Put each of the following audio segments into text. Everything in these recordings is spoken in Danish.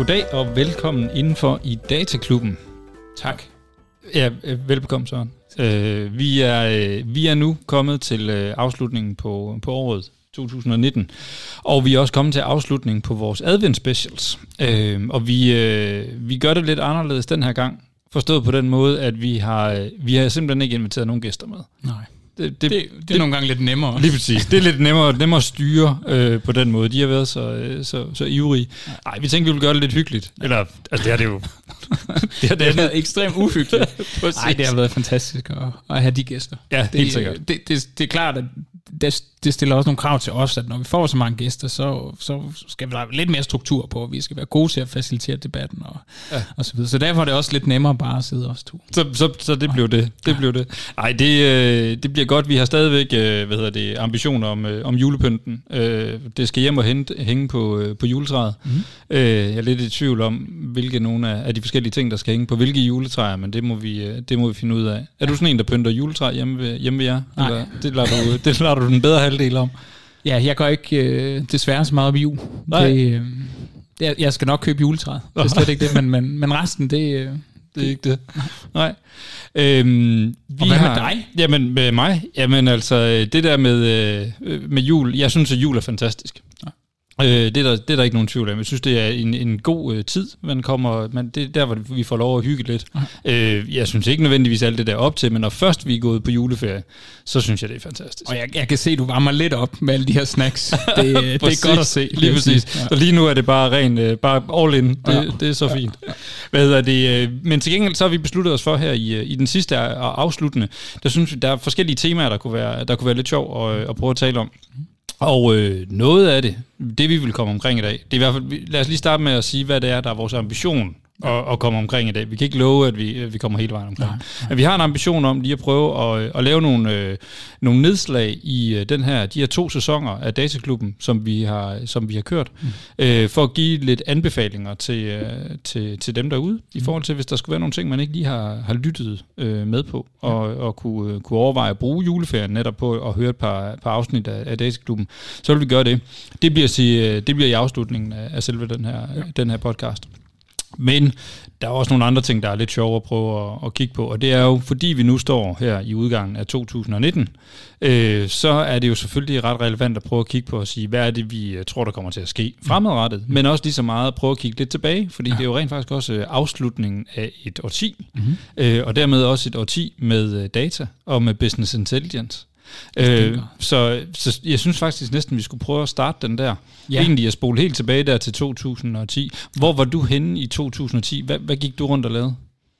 Goddag og velkommen indenfor i Dataklubben. Tak. Ja, velbekomme Søren. Vi er nu kommet til afslutningen på året 2019, og vi er også kommet til afslutningen på vores Advent Specials. Og vi gør det lidt anderledes den her gang, forstået på den måde, at vi har simpelthen ikke inviteret nogen gæster med. Nej. Det er nogle gange lidt nemmere. Lige præcis. Det er lidt nemmere at styre på den måde. De har været så ivrige. Nej, vi tænkte, vi ville gøre det lidt hyggeligt. Eller, altså det er det jo. det har været ekstremt uhyggeligt. Nej, det har været fantastisk at have de gæster. Ja, helt sikkert. Det er klart, at det stiller også nogle krav til os, at når vi får så mange gæster, så skal vi have lidt mere struktur på. Vi skal være gode til at facilitere debatten og så videre. Så derfor er det også lidt nemmere bare at sidde os to. Så det blev det. Det blev det. Ej, det bliver godt. Vi har stadigvæk ambitioner om julepynten. Det skal hjem og hænge på juletræet. Mm-hmm. Jeg er lidt i tvivl om, hvilke nogle af de forskellige ting, der skal hænge på hvilke juletræer, men det må vi finde ud af. Er du sådan en, der pynter juletræ hjemme ved jer? Nej. Eller, det lader du den bedre halvdel om? Ja, jeg går ikke desværre så meget op i jul. Jeg skal nok købe juletræet. Det er slet ikke det, men resten, det er ikke det. Nej. Og hvad med dig? Jamen, med mig? Jamen altså, det der med jul, jeg synes, at jul er fantastisk. Ja. Det er der ikke nogen tvivl om. Jeg synes, det er en god tid, det er der, hvor vi får lov at hygge lidt. Okay. Jeg synes ikke nødvendigvis alt det der op til, men når først vi er gået på juleferie, så synes jeg, det er fantastisk. Og jeg kan se, at du varmer lidt op med alle de her snacks. Det er godt at se. Lige præcis. Ja. Så lige nu er det bare bare all in. Det er så fint. Men til gengæld så har vi besluttet os for her i den sidste afsluttende, der synes vi, der er forskellige temaer, der kunne være lidt sjov at prøve at tale om. Og noget af det vi vil komme omkring i dag, det er i hvert fald, lad os lige starte med at sige, hvad det er, der er vores ambition at komme omkring i dag. Vi kan ikke love, at vi kommer hele vejen omkring. Nej. Men vi har en ambition om lige at prøve at lave nogle nedslag i de her 2 sæsoner af Dataklubben, som vi har kørt, for at give lidt anbefalinger til dem derude, i forhold til, hvis der skulle være nogle ting, man ikke lige har lyttet med på, og kunne overveje at bruge juleferien netop på at høre et par afsnit af Dataklubben, så vil vi gøre det. Det bliver i afslutningen af selve den her podcast. Men der er også nogle andre ting, der er lidt sjovere at prøve at kigge på, og det er jo, fordi vi nu står her i udgangen af 2019, så er det jo selvfølgelig ret relevant at prøve at kigge på og sige, hvad er det, vi tror, der kommer til at ske fremadrettet, men også lige så meget at prøve at kigge lidt tilbage, fordi det er jo rent faktisk også afslutningen af et årti, og dermed også et årti med data og med business intelligence. Så jeg synes faktisk næsten, vi skulle prøve at starte den der. Egentlig at spole helt tilbage der til 2010. Hvor var du henne i 2010? Hvad gik du rundt og lavede?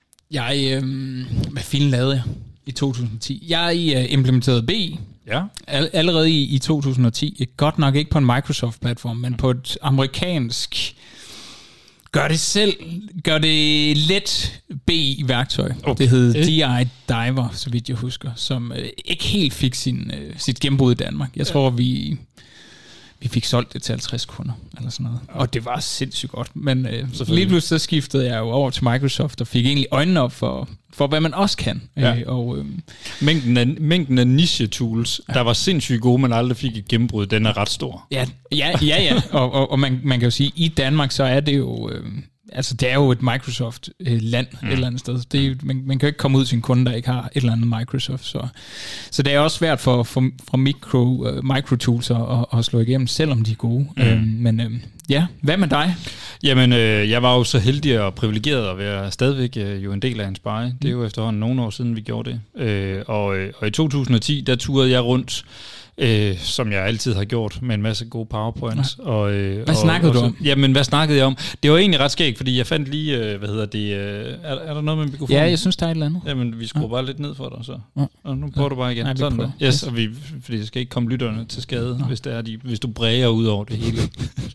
Hvad filen lavede jeg i 2010? Jeg implementerede BI. Ja. Allerede i 2010. Godt nok ikke på en Microsoft-platform, men på et amerikansk gør det let BI-værktøj. Okay. Det hed DI Diver, så vidt jeg husker, som ikke helt fik sit gennembrud i Danmark. Jeg tror, vi fik solgt det til 50 kunder, eller sådan noget. Og det var sindssygt godt. Men lige pludselig så skiftede jeg jo over til Microsoft, og fik egentlig øjnene op for hvad man også kan. Ja. Mængden af niche-tools, der var sindssygt gode, men aldrig fik et gennembrud, den er ret stor. Ja. Og man kan jo sige, i Danmark, så er det jo... det er jo et Microsoft-land et eller andet sted. Man kan jo ikke komme ud til en kunde, der ikke har et eller andet Microsoft. Så det er også svært for micro-tools at slå igennem, selvom de er gode. Hvad med dig? Jamen, jeg var jo så heldig og privilegeret at være stadigvæk jo en del af Inspire. Det er jo efterhånden nogle år siden, vi gjorde det. Og i 2010, der turede jeg rundt, som jeg altid har gjort, med en masse gode PowerPoints. Hvad snakkede du om? Jamen, hvad snakkede jeg om? Det var egentlig ret skægt, fordi jeg fandt lige, er der noget med mikrofonen? Ja, jeg synes, der er et eller andet. Jamen, vi skruer bare lidt ned for dig, så. Og nu prøver du bare igen. Nej, sådan der. Yes, og fordi det skal ikke komme lytterne til skade, hvis du bræger ud over det hele.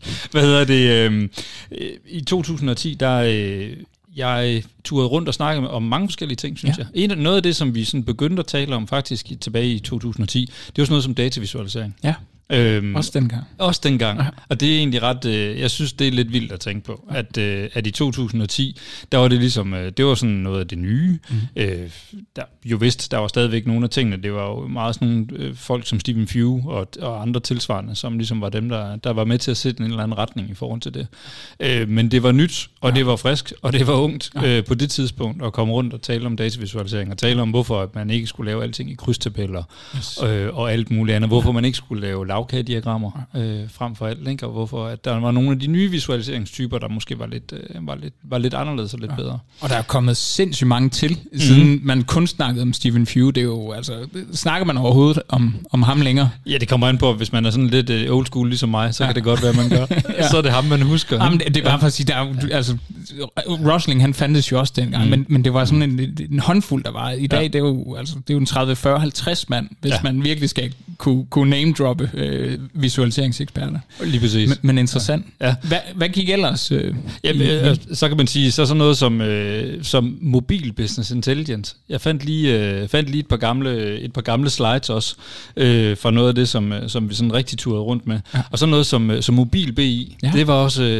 I 2010, jeg turede rundt og snakkede om mange forskellige ting, synes jeg. Noget af det, som vi sådan begyndte at tale om faktisk tilbage i 2010, det var sådan noget som datavisualisering. Ja. Også dengang. Ja. Og det er egentlig ret, jeg synes, det er lidt vildt at tænke på, at i 2010, der var det ligesom, det var sådan noget af det nye. Der var stadigvæk nogle af tingene, det var jo meget sådan nogle folk som Stephen Few og andre tilsvarende, som ligesom var dem, der var med til at sætte en eller anden retning i forhold til det. Men det var nyt, og det var frisk, og det var ungt på det tidspunkt at komme rundt og tale om datavisualisering, og tale om, hvorfor man ikke skulle lave alting i krydstabeller og alt muligt andet. Hvorfor man ikke skulle lave lavkagediagrammer frem for alt, ikke? Og hvorfor at der var nogle af de nye visualiseringstyper, der måske var lidt anderledes og lidt bedre. Og der er kommet sindssygt mange til, siden man kun snakkede om Stephen Few. Det er jo, altså, snakker man overhovedet om ham længere? Ja, det kommer an på, hvis man er sådan lidt old school ligesom mig, så kan det godt være, man gør. Så er det ham, man husker. Jamen, det er bare for at sige, Rosling, han fandtes jo også dengang, men det var sådan en håndfuld, der var. I dag, det er jo en 30, 40, 50 mand, hvis man virkelig skal kunne name-droppe visualiseringseksperter. Lige præcis. Men interessant. Ja. Hvad gik ellers? Så kan man sige, så sådan noget som mobil business intelligence. Jeg fandt lige et par gamle slides også, fra noget af det, som vi sådan rigtig turede rundt med. Ja. Og så noget som mobil BI. Ja. Det var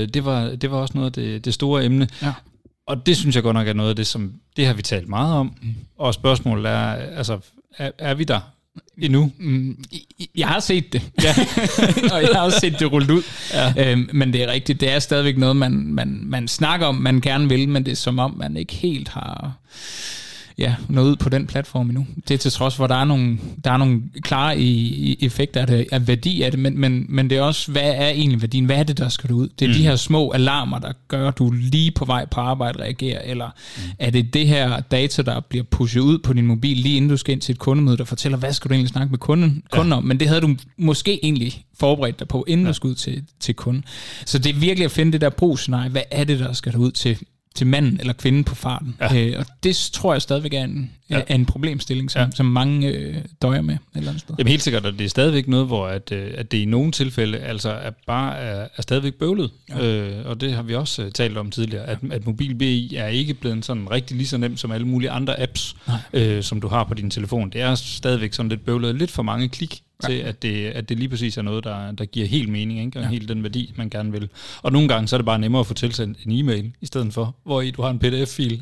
også noget af det store emne. Ja. Og det synes jeg godt nok er noget af det, som det har vi talt meget om. Og spørgsmålet er, altså, er vi der endnu? Jeg har set det. Ja. Og jeg har også set det rullet ud. Ja. Men det er rigtigt. Det er stadigvæk noget, man snakker om, man gerne vil, men det er som om, man ikke helt har nået ud på den platform endnu. Det er til trods, hvor der er nogle klare effekter af værdi af det, men det er også, hvad er egentlig værdien? Hvad er det, der skal ud? Det er de her små alarmer, der gør, at du lige på vej på arbejde reagerer, eller er det det her data, der bliver pushet ud på din mobil, lige inden du skal ind til et kundemøde, der fortæller, hvad skal du egentlig snakke med kunden om? Men det havde du måske egentlig forberedt dig på, inden du skulle ud til kunden. Så det er virkelig at finde det der brugsscenarie. Hvad er det, der skal ud til manden eller kvinden på farten. Ja. Og det tror jeg stadigvæk er en problemstilling, som mange døjer med et eller andet sted. Jamen helt sikkert, og det er stadigvæk noget, hvor at det i nogle tilfælde altså er stadigvæk bøvlet. Ja. Og det har vi også talt om tidligere, at mobil BI er ikke blevet sådan rigtig lige så nemt som alle mulige andre apps, som du har på din telefon. Det er stadigvæk sådan lidt bøvlet, lidt for mange klik til, at det lige præcis er noget, der giver helt mening, ikke? Og helt den værdi, man gerne vil. Og nogle gange, så er det bare nemmere at få tilsendt en e-mail, i stedet for, hvor du har en pdf-fil.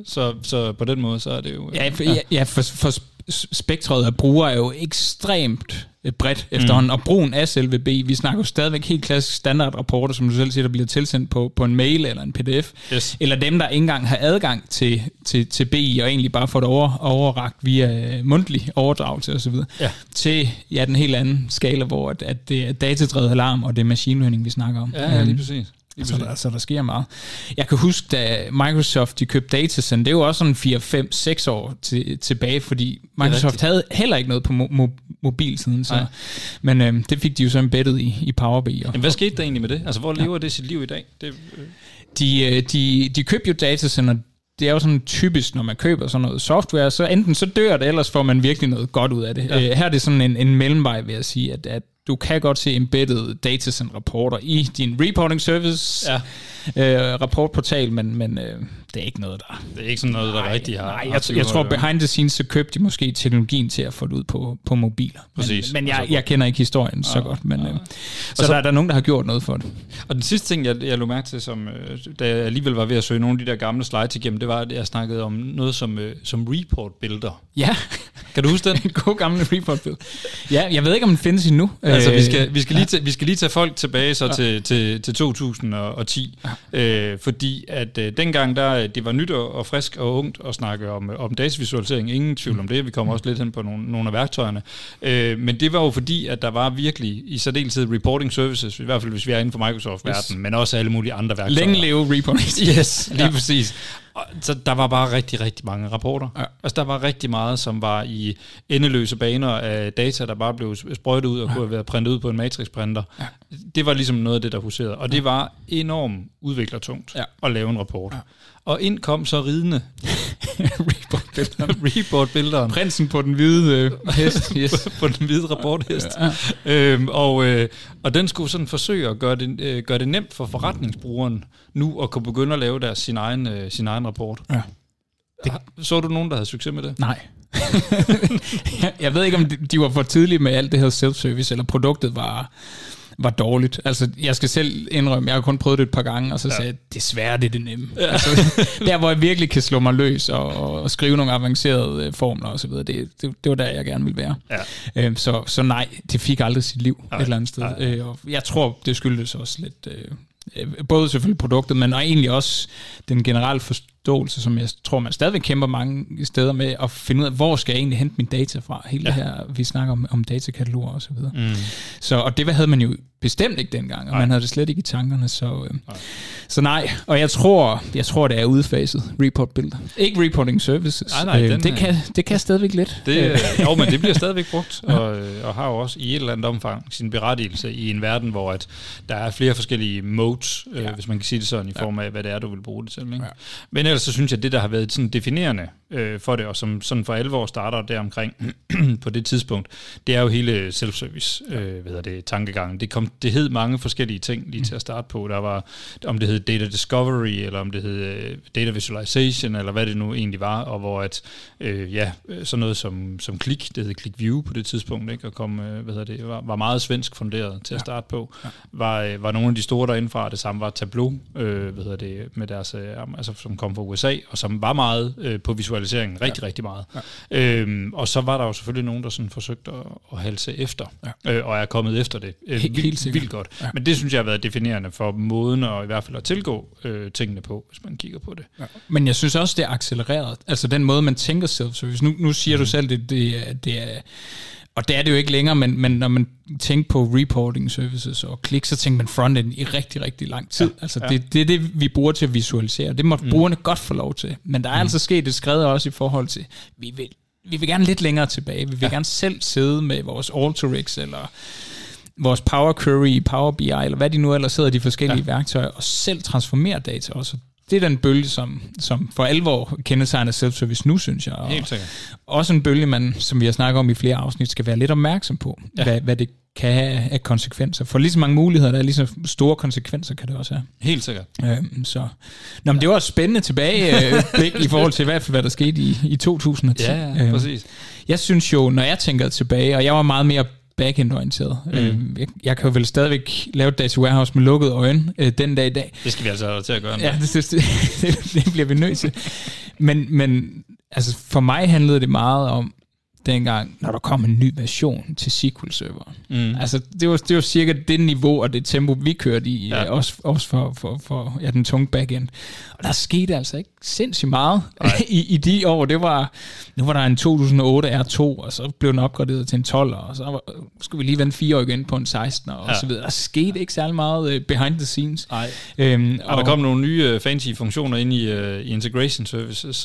Så på den måde, så er det jo... For spektret af brugere er jo ekstremt bredt efterhånden, og brugen af selve BI, vi snakker jo stadigvæk helt klassisk standardrapporter, som du selv siger, der bliver tilsendt på en mail eller en pdf, eller dem, der ikke engang har adgang til BI, og egentlig bare får det overrakt via mundtlig overdragelse osv., til den helt anden skala, hvor at det er datadrevet alarm, og det er machine learning, vi snakker om. Ja, lige præcis. Så der sker meget. Jeg kan huske, da Microsoft de købte DataSend, det er jo også sådan 4, 5, 6 år tilbage, fordi Microsoft havde heller ikke noget på mobilsiden. Så. Men det fik de jo så embeddet i Power BI. Men hvad skete der egentlig med det? Altså, hvor lever det sit liv i dag? De købte jo DataSend, og det er jo sådan typisk, når man køber sådan noget software, så enten så dør det, ellers får man virkelig noget godt ud af det. Her er det sådan en mellemvej, vil jeg sige, at du kan godt se embedded datasend-rapporter i din reporting service rapportportal, men det er ikke noget, der... Det er ikke sådan noget, der rigtig har... Nej, jeg tror, behind the scenes, så købte de måske teknologien til at få det ud på mobiler. Præcis. Men jeg kender ikke historien så godt, men... Så der er nogen, der har gjort noget for det. Og den sidste ting, jeg lå mærke til, da jeg alligevel var ved at søge nogle af de der gamle slides igennem, det var, at jeg snakkede om noget som report-builder. Ja. Kan du huske den? En god gamle report-builder. Ja, jeg ved ikke, om den findes endnu. Altså, vi skal lige tage folk tilbage så til 2010, fordi at dengang det var nyt og frisk og ungt at snakke om datavisualisering. Ingen tvivl om det. Vi kommer også lidt hen på nogle af værktøjerne. Men det var jo fordi, at der var virkelig i særdeleshed reporting services, i hvert fald hvis vi er inden for Microsoft-verdenen, men også alle mulige andre værktøjer. Længe leve reporting. Yes, lige præcis. Så der var bare rigtig, rigtig mange rapporter. Ja. Altså der var rigtig meget, som var i endeløse baner af data, der bare blev sprøjtet ud og kunne have været printet ud på en matrixprinter. Ja. Det var ligesom noget af det, der huserede. Og det var enormt udviklertungt at lave en rapport. Ja. Og ind kom så ridende report-bilderen. Prinsen på den hvide hest. Yes. på den hvide rapporthest. Og den skulle sådan forsøge at gøre det nemt for forretningsbrugeren nu at kunne begynde at lave sin egen rapport. Ja. Så du nogen, der havde succes med det? Nej. Jeg ved ikke, om de var for tidlige med alt det her self-service, eller produktet var dårligt. Altså, jeg skal selv indrømme, jeg har kun prøvet det et par gange, og så sagde jeg, desværre det er det nemme. Ja. Altså, der, hvor jeg virkelig kan slå mig løs og skrive nogle avancerede formler og så videre, det var der, jeg gerne ville være. Ja. Så nej, det fik aldrig sit liv et eller andet sted. Og jeg tror, det skyldes også lidt... både selvfølgelig produktet, men egentlig også den generelle forståelse, som jeg tror, man stadigvæk kæmper mange steder med, at finde ud af, hvor skal jeg egentlig hente min data fra? Hele det her, vi snakker om datakataloger og så videre. Og det havde man jo bestemt ikke dengang, og man havde det slet ikke i tankerne, så nej. Og jeg tror, det er udfaset, report-billeder. Ikke reporting services. Det kan stadigvæk lidt. Jo, men det bliver stadigvæk brugt, og har jo også i et eller andet omfang sin berettigelse i en verden, hvor at der er flere forskellige modes, hvis man kan sige det sådan, i form af, hvad det er, du vil bruge det til. Ikke? Ja. Men ellers så synes jeg, at det, der har været sådan definerende for det, og som sådan for alvor starter deromkring på det tidspunkt, det er jo hele self-service tankegangen. Det hed mange forskellige ting lige til at starte på. Der var, om det hed data discovery, eller om det hed data visualization, eller hvad det nu egentlig var, og hvor at, sådan noget som Qlik, det hed QlikView på det tidspunkt, ikke, og var meget svensk funderet til at starte på, var nogle af de store derindefra. Det samme var Tableau, med deres, som kom fra USA, og som var meget på visualiseringen, rigtig meget. Ja. Og så var der jo selvfølgelig nogen, der sådan forsøgte at halse efter, og er kommet efter det. Vildt godt. Ja. Men det synes jeg har været definerende for måden, og i hvert fald at tilgå tingene på, hvis man kigger på det. Ja. Men jeg synes også, det er accelereret. Altså den måde, man tænker self-service. Nu siger du selv, det er... Og det er det jo ikke længere, men når man tænker på reporting services og Qlik, så tænker man frontend i rigtig, rigtig lang tid. Det er det, vi bruger til at visualisere. Det må brugerne godt få lov til. Men der er altså sket et skred også i forhold til, vi vil gerne lidt længere tilbage. Vi vil gerne selv sidde med vores Alteryx, eller vores Power Query, Power BI, eller hvad de nu ellers hedder, de forskellige værktøjer, og selv transformere data også. Det er den bølge, som for alvor kendetegner self-service nu, synes jeg. Helt sikkert. Også en bølge, man, som vi har snakket om i flere afsnit, skal være lidt opmærksom på, hvad det kan have af konsekvenser. For lige så mange muligheder, der er lige så store konsekvenser, kan det også have. Helt sikkert. Men det var et spændende tilbageblik i forhold til i hvert fald, hvad der skete i 2010. Ja, præcis. Jeg synes jo, når jeg tænker tilbage, og jeg var meget mere backend-orienteret. Jeg kan jo vel stadigvæk lave et data warehouse med lukkede øjne den dag i dag. Det skal vi altså til at gøre. Ja, det bliver vi nødt til. Men altså, for mig handlede det meget om dengang, når der kom en ny version til SQL-serveren. Altså, det var cirka det niveau og det tempo, vi kørte i, også for den tunge backend. Og der skete altså ikke sindssygt meget i de år. Nu var der en 2008 R2, og så blev den opgraderet til en 12, og så skulle vi lige vende 4 år igen på en 16, og så videre. Der skete ikke særlig meget behind the scenes. Og der kom nogle nye fancy funktioner ind i integration services,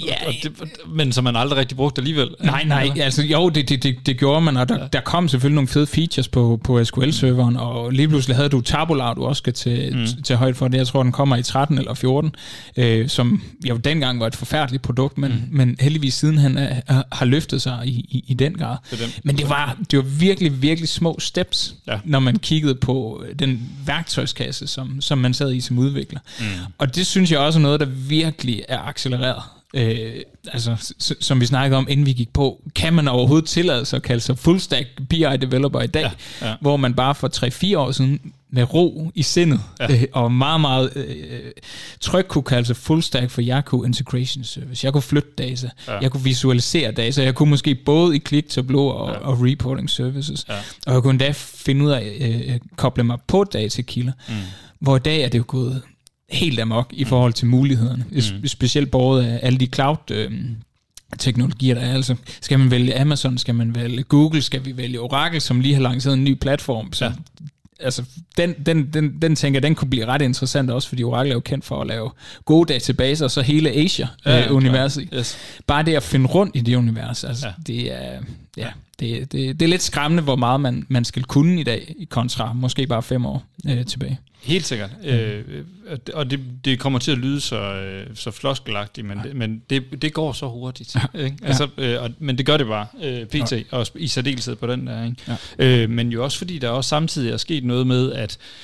men som man aldrig rigtig brugte alligevel. Nej, altså jo, det gjorde man, og der kom selvfølgelig nogle fede features på SQL-serveren, og lige pludselig havde du Tabular, du også skal til højde for det. Jeg tror, den kommer i 13 eller 14, som jo dengang var et forfærdeligt produkt, men heldigvis siden han har løftet sig i den grad. Men det var virkelig, virkelig små steps, når man kiggede på den værktøjskasse, som man sad i som udvikler. Og det synes jeg også er noget, der virkelig er accelereret. Altså, som vi snakkede om, inden vi gik på, kan man overhovedet tillade sig at kalde sig full stack BI developer i dag, hvor man bare for 3-4 år siden med ro i sindet og meget, meget tryg kunne kalde sig full stack, for jeg kunne integration service, jeg kunne flytte data, jeg kunne visualisere data, jeg kunne måske både i Qlik, Tableau og reporting services, og jeg kunne endda finde ud af at koble mig på datakilder, hvor i dag er det jo gået helt amok i forhold til mulighederne. Specielt båret af alle de cloud-teknologier, der er. Altså, skal man vælge Amazon, skal man vælge Google, skal vi vælge Oracle, som lige har lanceret en ny platform. Så, altså, den tænker, den kunne blive ret interessant også, fordi Oracle er jo kendt for at lave gode databaser, og så hele Asia-universet. Bare det at finde rundt i det univers, altså, det er... Det er lidt skræmmende, hvor meget man skal kunne i dag, i kontra måske bare 5 år tilbage. Helt sikkert. Og det kommer til at lyde så floskelagtigt, men det går så hurtigt. Ikke? Altså, men det gør det bare, PT, og i særdeleshed på den der. Ikke? Men jo også fordi, der også samtidig er sket noget med,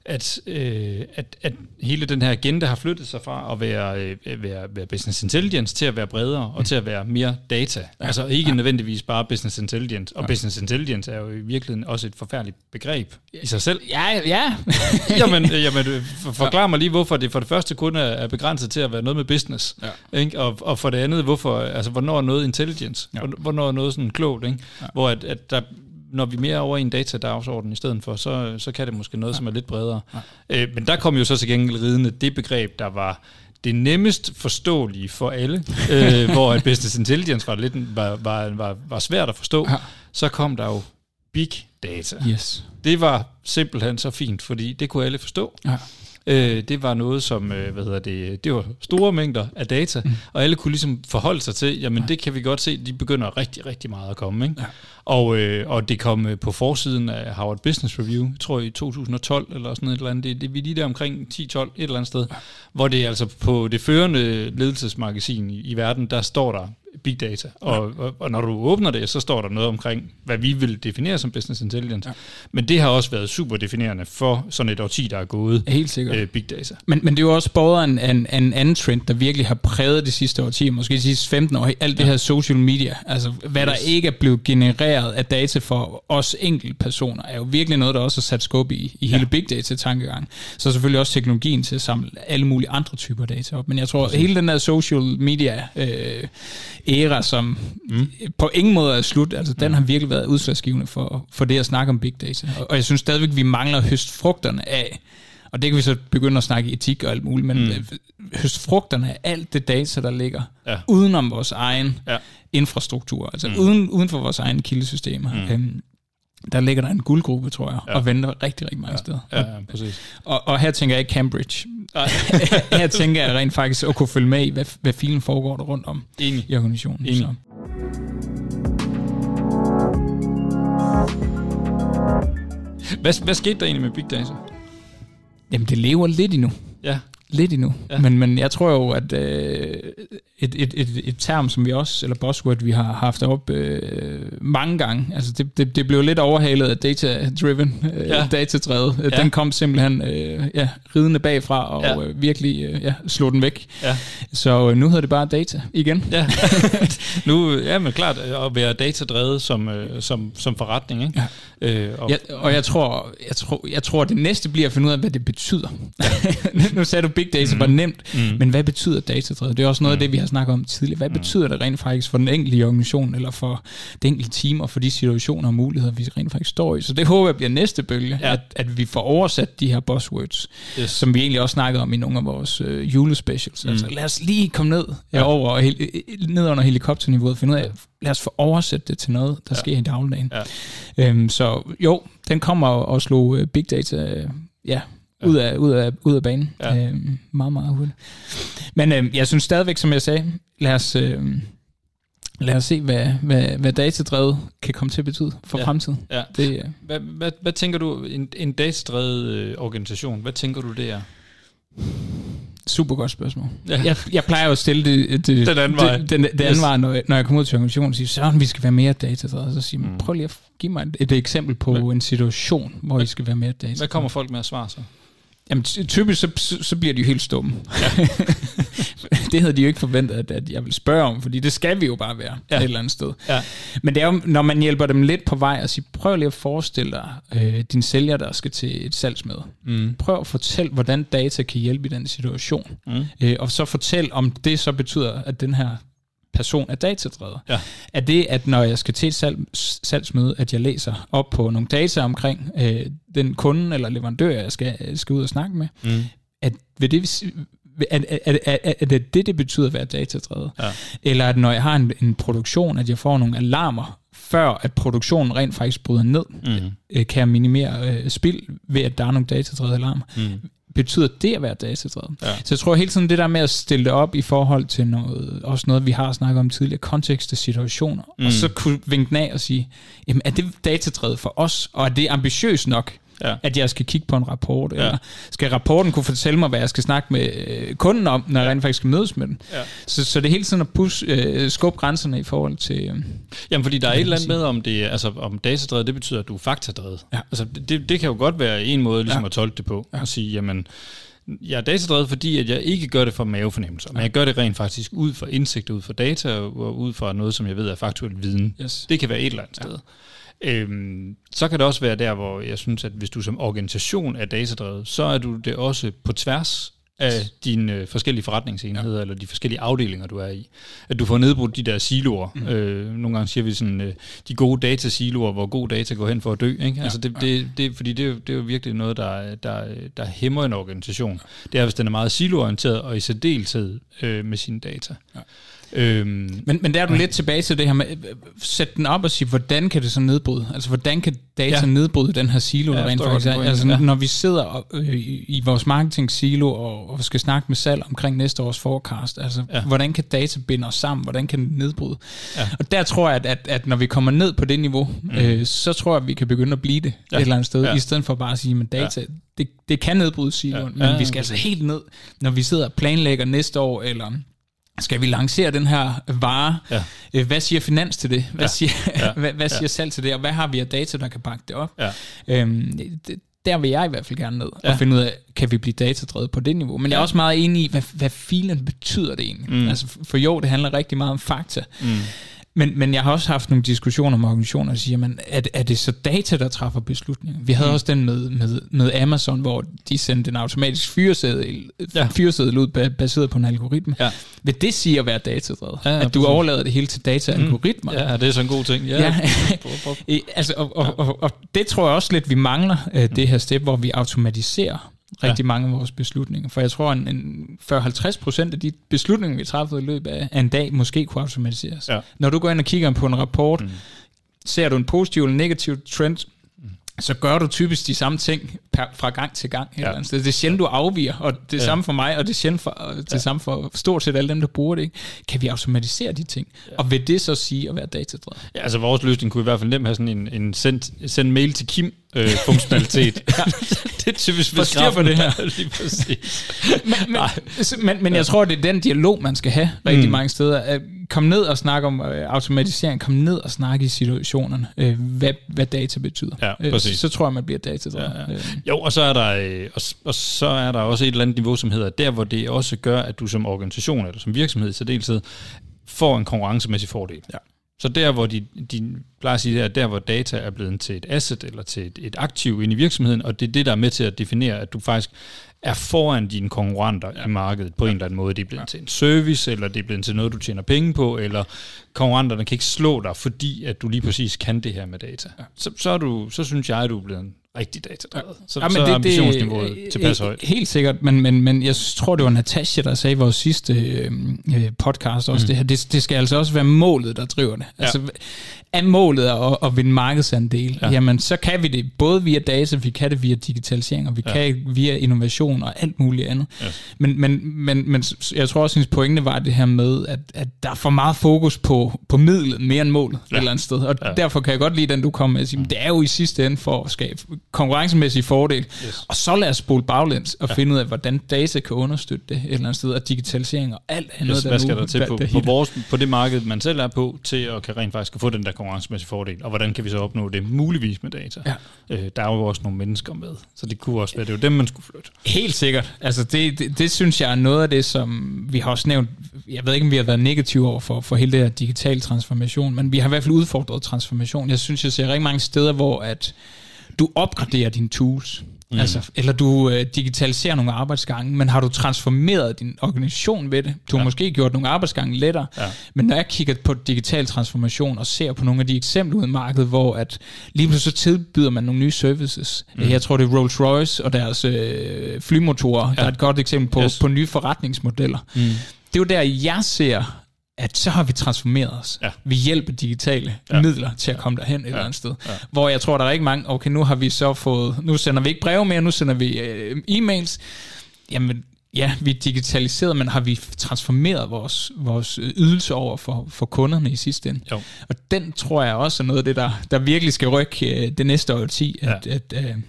at hele den her agenda har flyttet sig fra at være business intelligence til at være bredere og til at være mere data. Altså ikke nødvendigvis bare business intelligence. Og business intelligence er jo i virkeligheden også et forfærdeligt begreb i sig selv. Ja. Jamen, forklar mig lige, hvorfor det for det første kun er begrænset til at være noget med business. Ja. Ikke? Og for det andet, hvornår er noget intelligence? Ja. Hvornår er noget sådan klogt? Ikke? Ja. Hvor at der, når vi er mere over i en datadagsorden i stedet for, så kan det måske noget, som er lidt bredere. Ja. Men der kom jo så til gengæld ridende det begreb, der var det nemmest forståelige for alle, hvor at business intelligence var svært at forstå. Ja. Så kom der jo big data. Yes. Det var simpelthen så fint, fordi det kunne alle forstå. Ja. Det var noget som, det var store mængder af data, og alle kunne ligesom forholde sig til, jamen det kan vi godt se, de begynder rigtig, rigtig meget at komme, ikke? Ja. Og det kom på forsiden af Harvard Business Review, tror jeg i 2012 eller sådan et eller andet, det vi lige der omkring 10-12, et eller andet sted, hvor det altså på det førende ledelsesmagasin i verden, der står der big data, og når du åbner det, så står der noget omkring, hvad vi vil definere som business intelligence. Ja. Men det har også været super definerende for sådan et årti, der er gået. Helt sikkert. Big data. Men det er jo også både en anden trend, der virkelig har præget de sidste årtier, måske de sidste 15 år, alt det her social media, altså hvad der ikke er blevet genereret af data for os enkelte personer, er jo virkelig noget, der også har sat skub i hele big data-tankegang. Så selvfølgelig også teknologien til at samle alle mulige andre typer data op. Men jeg tror, hele den der social media æra, som på ingen måde er slut, altså den har virkelig været udslagsgivende for det at snakke om big data. Og jeg synes stadigvæk, vi mangler at høste frugterne af, og det kan vi så begynde at snakke etik og alt muligt, men høste frugterne af alt det data, der ligger udenom vores egen infrastruktur, altså uden for vores egne kildesystemer. Der ligger der en guldgruppe, tror jeg, og venter rigtig, rigtig mange steder. Ja, præcis. Og her tænker jeg ikke Cambridge. Her tænker jeg rent faktisk at kunne følge med i, hvad filen foregår der rundt om i organisationen. Enig. Så. Hvad skete der egentlig med big data? Jamen, det lever lidt endnu. Ja. Lidt endnu. Ja. Men jeg tror jo, at et term, som vi også, eller buzzword, vi har haft op mange gange, altså det blev lidt overhalet af data-driven, datadrevet. Ja. Den kom simpelthen ridende bagfra og virkelig slog den væk. Ja. Så nu hedder det bare data igen. Ja. Men klart at være datadrevet som forretning, ikke? Ja. Og jeg tror, det næste bliver at finde ud af, hvad det betyder. Nu sagde du, big data var nemt, men hvad betyder datadrevet? Det er også noget af det, vi har snakket om tidligere. Hvad betyder det rent faktisk for den enkelte organisation, eller for det enkelte team, og for de situationer og muligheder, vi rent faktisk står i? Så det håber jeg bliver næste bølge, at vi får oversat de her buzzwords, som vi egentlig også snakkede om i nogle af vores julespecials. Altså lad os lige komme ned ned under helikopterniveauet og finde ud af, lad os få oversat det til noget, der sker i dagligdagen. Ja. Så jo, den kommer og slog big data ud af banen. Ja. Meget, meget hurtigt. Men jeg synes stadigvæk, som jeg sagde, lad os se, hvad datadrevet kan komme til at betyde for fremtiden. Ja. Hvad tænker du, en datadrevet organisation, hvad tænker du, det er? Super godt spørgsmål. Ja. Jeg plejer jo at stille det anden vej, når jeg kommer ud til organisationen og siger, så vi skal være mere datadrevet. Så siger man, prøv lige at give mig et eksempel på en situation, hvor I skal være mere datadrevet. Hvad kommer folk med at svare så? Jamen typisk så bliver de jo helt stumme. Ja. Det havde de jo ikke forventet, at jeg ville spørge om, fordi det skal vi jo bare være et eller andet sted. Ja. Men det er jo, når man hjælper dem lidt på vej og siger, prøv lige at forestille dig din sælger, der skal til et salgsmøde. Prøv at fortælle, hvordan data kan hjælpe i den situation. Og så fortæl, om det så betyder, at den her person er datadrevet. Ja. Er det, at når jeg skal til et salgsmøde, at jeg læser op på nogle data omkring den kunde eller leverandør, jeg skal ud og snakke med, er det betyder at være datadrevet? Ja. Eller at når jeg har en produktion, at jeg får nogle alarmer, før at produktionen rent faktisk bryder ned, kan jeg minimere spild ved, at der er nogle datadrevede alarmer. Betyder det at være datadrevet? Ja. Så jeg tror hele tiden det der med at stille det op i forhold til noget vi har snakket om tidligere, kontekst og situationer, og så kunne vinke den af og sige, jamen er det datadrevet for os, og er det ambitiøst nok at jeg skal kigge på en rapport, eller skal rapporten kunne fortælle mig, hvad jeg skal snakke med kunden om, når jeg rent faktisk skal mødes med den. Ja. Så det er hele tiden at skubbe grænserne i forhold til... Jamen, fordi der er et eller andet med, om datadrevet, det betyder, at du er faktadrevet. Ja. Altså, det kan jo godt være en måde ligesom at tolke det på, og sige, jamen, jeg er datadrevet, fordi at jeg ikke gør det for mavefornemmelser, men jeg gør det rent faktisk ud fra indsigt, ud fra data, og ud fra noget, som jeg ved er faktuel viden. Yes. Det kan være et eller andet sted. Så kan det også være der, hvor jeg synes, at hvis du som organisation er datadrevet, så er du det også på tværs af dine forskellige forretningsenheder, eller de forskellige afdelinger, du er i. At du får nedbrudt de der siloer. Nogle gange siger vi sådan, de gode datasiloer, hvor god data går hen for at dø. Ikke? Ja. Altså fordi det er jo virkelig noget, der hæmmer en organisation. Det er, hvis den er meget siloorienteret, og i særdeleshed med sine data. Ja. Men der er du lidt tilbage til det her med sætte den op og sige, hvordan kan det så nedbryde? Altså hvordan kan data nedbryde den her silo, der rent faktisk er? Altså når vi sidder i vores marketing silo og skal snakke med salg omkring næste års forecast, altså hvordan kan data binde os sammen? Hvordan kan det nedbryde? Og der tror jeg, at når vi kommer ned på det niveau, så tror jeg, at vi kan begynde at blive det et eller andet sted, i stedet for bare at sige, men data, det kan nedbryde siloen, men vi skal altså helt ned, når vi sidder og planlægger næste år, eller skal vi lancere den her vare? Ja. Hvad siger finans til det? Hvad siger salg til det? Og hvad har vi af data, der kan bakke det op? Ja. Der vil jeg i hvert fald gerne ned og finde ud af, kan vi blive datadrevet på det niveau? Men jeg er også meget enig i, hvad filen betyder det egentlig? Altså, for jo, det handler rigtig meget om fakta. Men jeg har også haft nogle diskussioner med organisationer, der siger, man, er det så data, der træffer beslutninger? Vi havde også den med Amazon, hvor de sendte en automatisk fyreseddel ud, baseret på en algoritme. Ja. Vil det sige at være datadrevet? At du overlader det hele til data-algoritmer? Ja, det er sådan en god ting. Altså, og det tror jeg også lidt, vi mangler, det her step, hvor vi automatiserer rigtig mange af vores beslutninger. For jeg tror, 40-50% af de beslutninger, vi træffer i løbet af en dag, måske kunne automatiseres. Ja. Når du går ind og kigger på en rapport, ser du en positiv eller negativ trend, så gør du typisk de samme ting fra gang til gang. Det er sjældent, du afviger, og det er samme for mig, og det er sjældent det samme for stort set alle dem, der bruger det. Ikke? Kan vi automatisere de ting? Og vil det så sige at være datadrevet? Ja, altså vores løsning kunne i hvert fald nemt have sådan en send mail til Kim funktionalitet. Det er typisk styr på det her. men jeg tror, det er den dialog, man skal have rigtig mange steder. Kom ned og snakke om automatisering. Kom ned og snakke i situationerne, hvad data betyder. Ja, så tror jeg, man bliver datadrevet. Ja. Jo, og så er der også et eller andet niveau, som hedder der, hvor det også gør, at du som organisation eller som virksomhed i særdeleshed får en konkurrencemæssig fordel. Ja. Så der, hvor de plejer at sige, der hvor data er blevet til et asset eller til et aktiv ind i virksomheden, og det er det, der er med til at definere, at du faktisk er foran dine konkurrenter i markedet på en eller anden måde. Det er blevet til en service, eller det er blevet til noget, du tjener penge på, eller konkurrenterne kan ikke slå dig, fordi at du lige præcis kan det her med data. Så synes jeg, at du er blevet rigtig datadrevet. Så er ambitionsniveauet tilpas højt. Helt sikkert, men jeg tror, det var Natasha, der sagde i vores sidste podcast også, det her. Det skal altså også være målet, der driver det. Altså, er målet at vinde markedsandel, jamen så kan vi det både via data, vi kan det via digitalisering, og vi kan via innovation og alt muligt andet. Yes. Men jeg tror også, at hendes pointe var det her med, at der er for meget fokus på midlet mere end målet et eller andet sted. Og derfor kan jeg godt lide den, du kom med at sige, det er jo i sidste ende for at skabe konkurrencemæssig fordel. Yes. Og så lad os spole baglæns og finde ud af, hvordan data kan understøtte det et eller andet sted, og digitalisering og alt andet. Hvad skal der til på det marked, man selv er på, til at kan rent faktisk få den der konkurrencemæssig fordel, og hvordan kan vi så opnå det muligvis med data? Ja. Der er jo også nogle mennesker med, så det kunne også være, det er jo dem, man skulle flytte. Helt sikkert. Altså det synes jeg er noget af det, som vi har også nævnt. Jeg ved ikke, om vi har været negative over for hele det her digitale transformation, men vi har i hvert fald udfordret transformation. Jeg synes, jeg ser rigtig mange steder, hvor at du opgraderer dine tools, altså, eller du digitaliserer nogle arbejdsgange, men har du transformeret din organisation ved det? Du har måske gjort nogle arbejdsgange lettere, men når jeg kigger på digital transformation og ser på nogle af de eksempler ude i markedet, hvor at lige pludselig så tilbyder man nogle nye services. Jeg tror, det er Rolls-Royce og deres flymotorer, der er et godt eksempel på nye forretningsmodeller. Det er jo der, jeg ser, at så har vi transformeret os. Ja. Vi hjælper digitale midler til at komme derhen et eller andet sted. Ja. Hvor jeg tror, der er ikke mange, okay, nu har vi så fået, nu sender vi ikke breve mere, nu sender vi e-mails. Jamen, ja, vi er digitaliseret, men har vi transformeret vores ydelse over for kunderne i sidste ende? Jo. Og den tror jeg også er noget af det, der virkelig skal rykke det næste årti,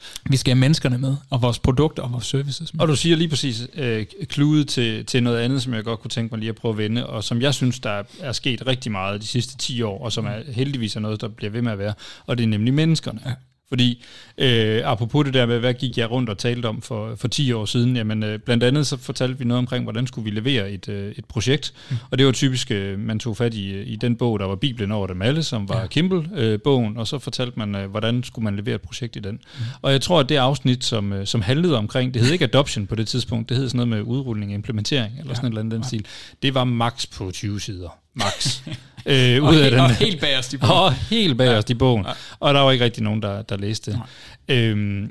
Vi skal have menneskerne med, og vores produkter og vores services med. Og du siger lige præcis klude til noget andet, som jeg godt kunne tænke mig lige at prøve at vende, og som jeg synes, der er sket rigtig meget de sidste 10 år, og som er heldigvis er noget, der bliver ved med at være, og det er nemlig menneskerne. Ja. Fordi, apropos det der med, hvad gik jeg rundt og talte om for 10 år siden, jamen blandt andet så fortalte vi noget omkring, hvordan skulle vi levere et projekt, og det var typisk, man tog fat i den bog, der var Bibelen over dem alle, som var Kimball-bogen, og så fortalte man, hvordan skulle man levere et projekt i den. Og jeg tror, at det afsnit, som handlede omkring, det hed ikke adoption på det tidspunkt, det hed sådan noget med udrulling og implementering, eller sådan et eller andet den stil, det var max på 20 sider. Max. Ud af den. Og helt bagerst i bogen. Og helt bagerst i bogen. Ja. Og der var ikke rigtig nogen, der læste det.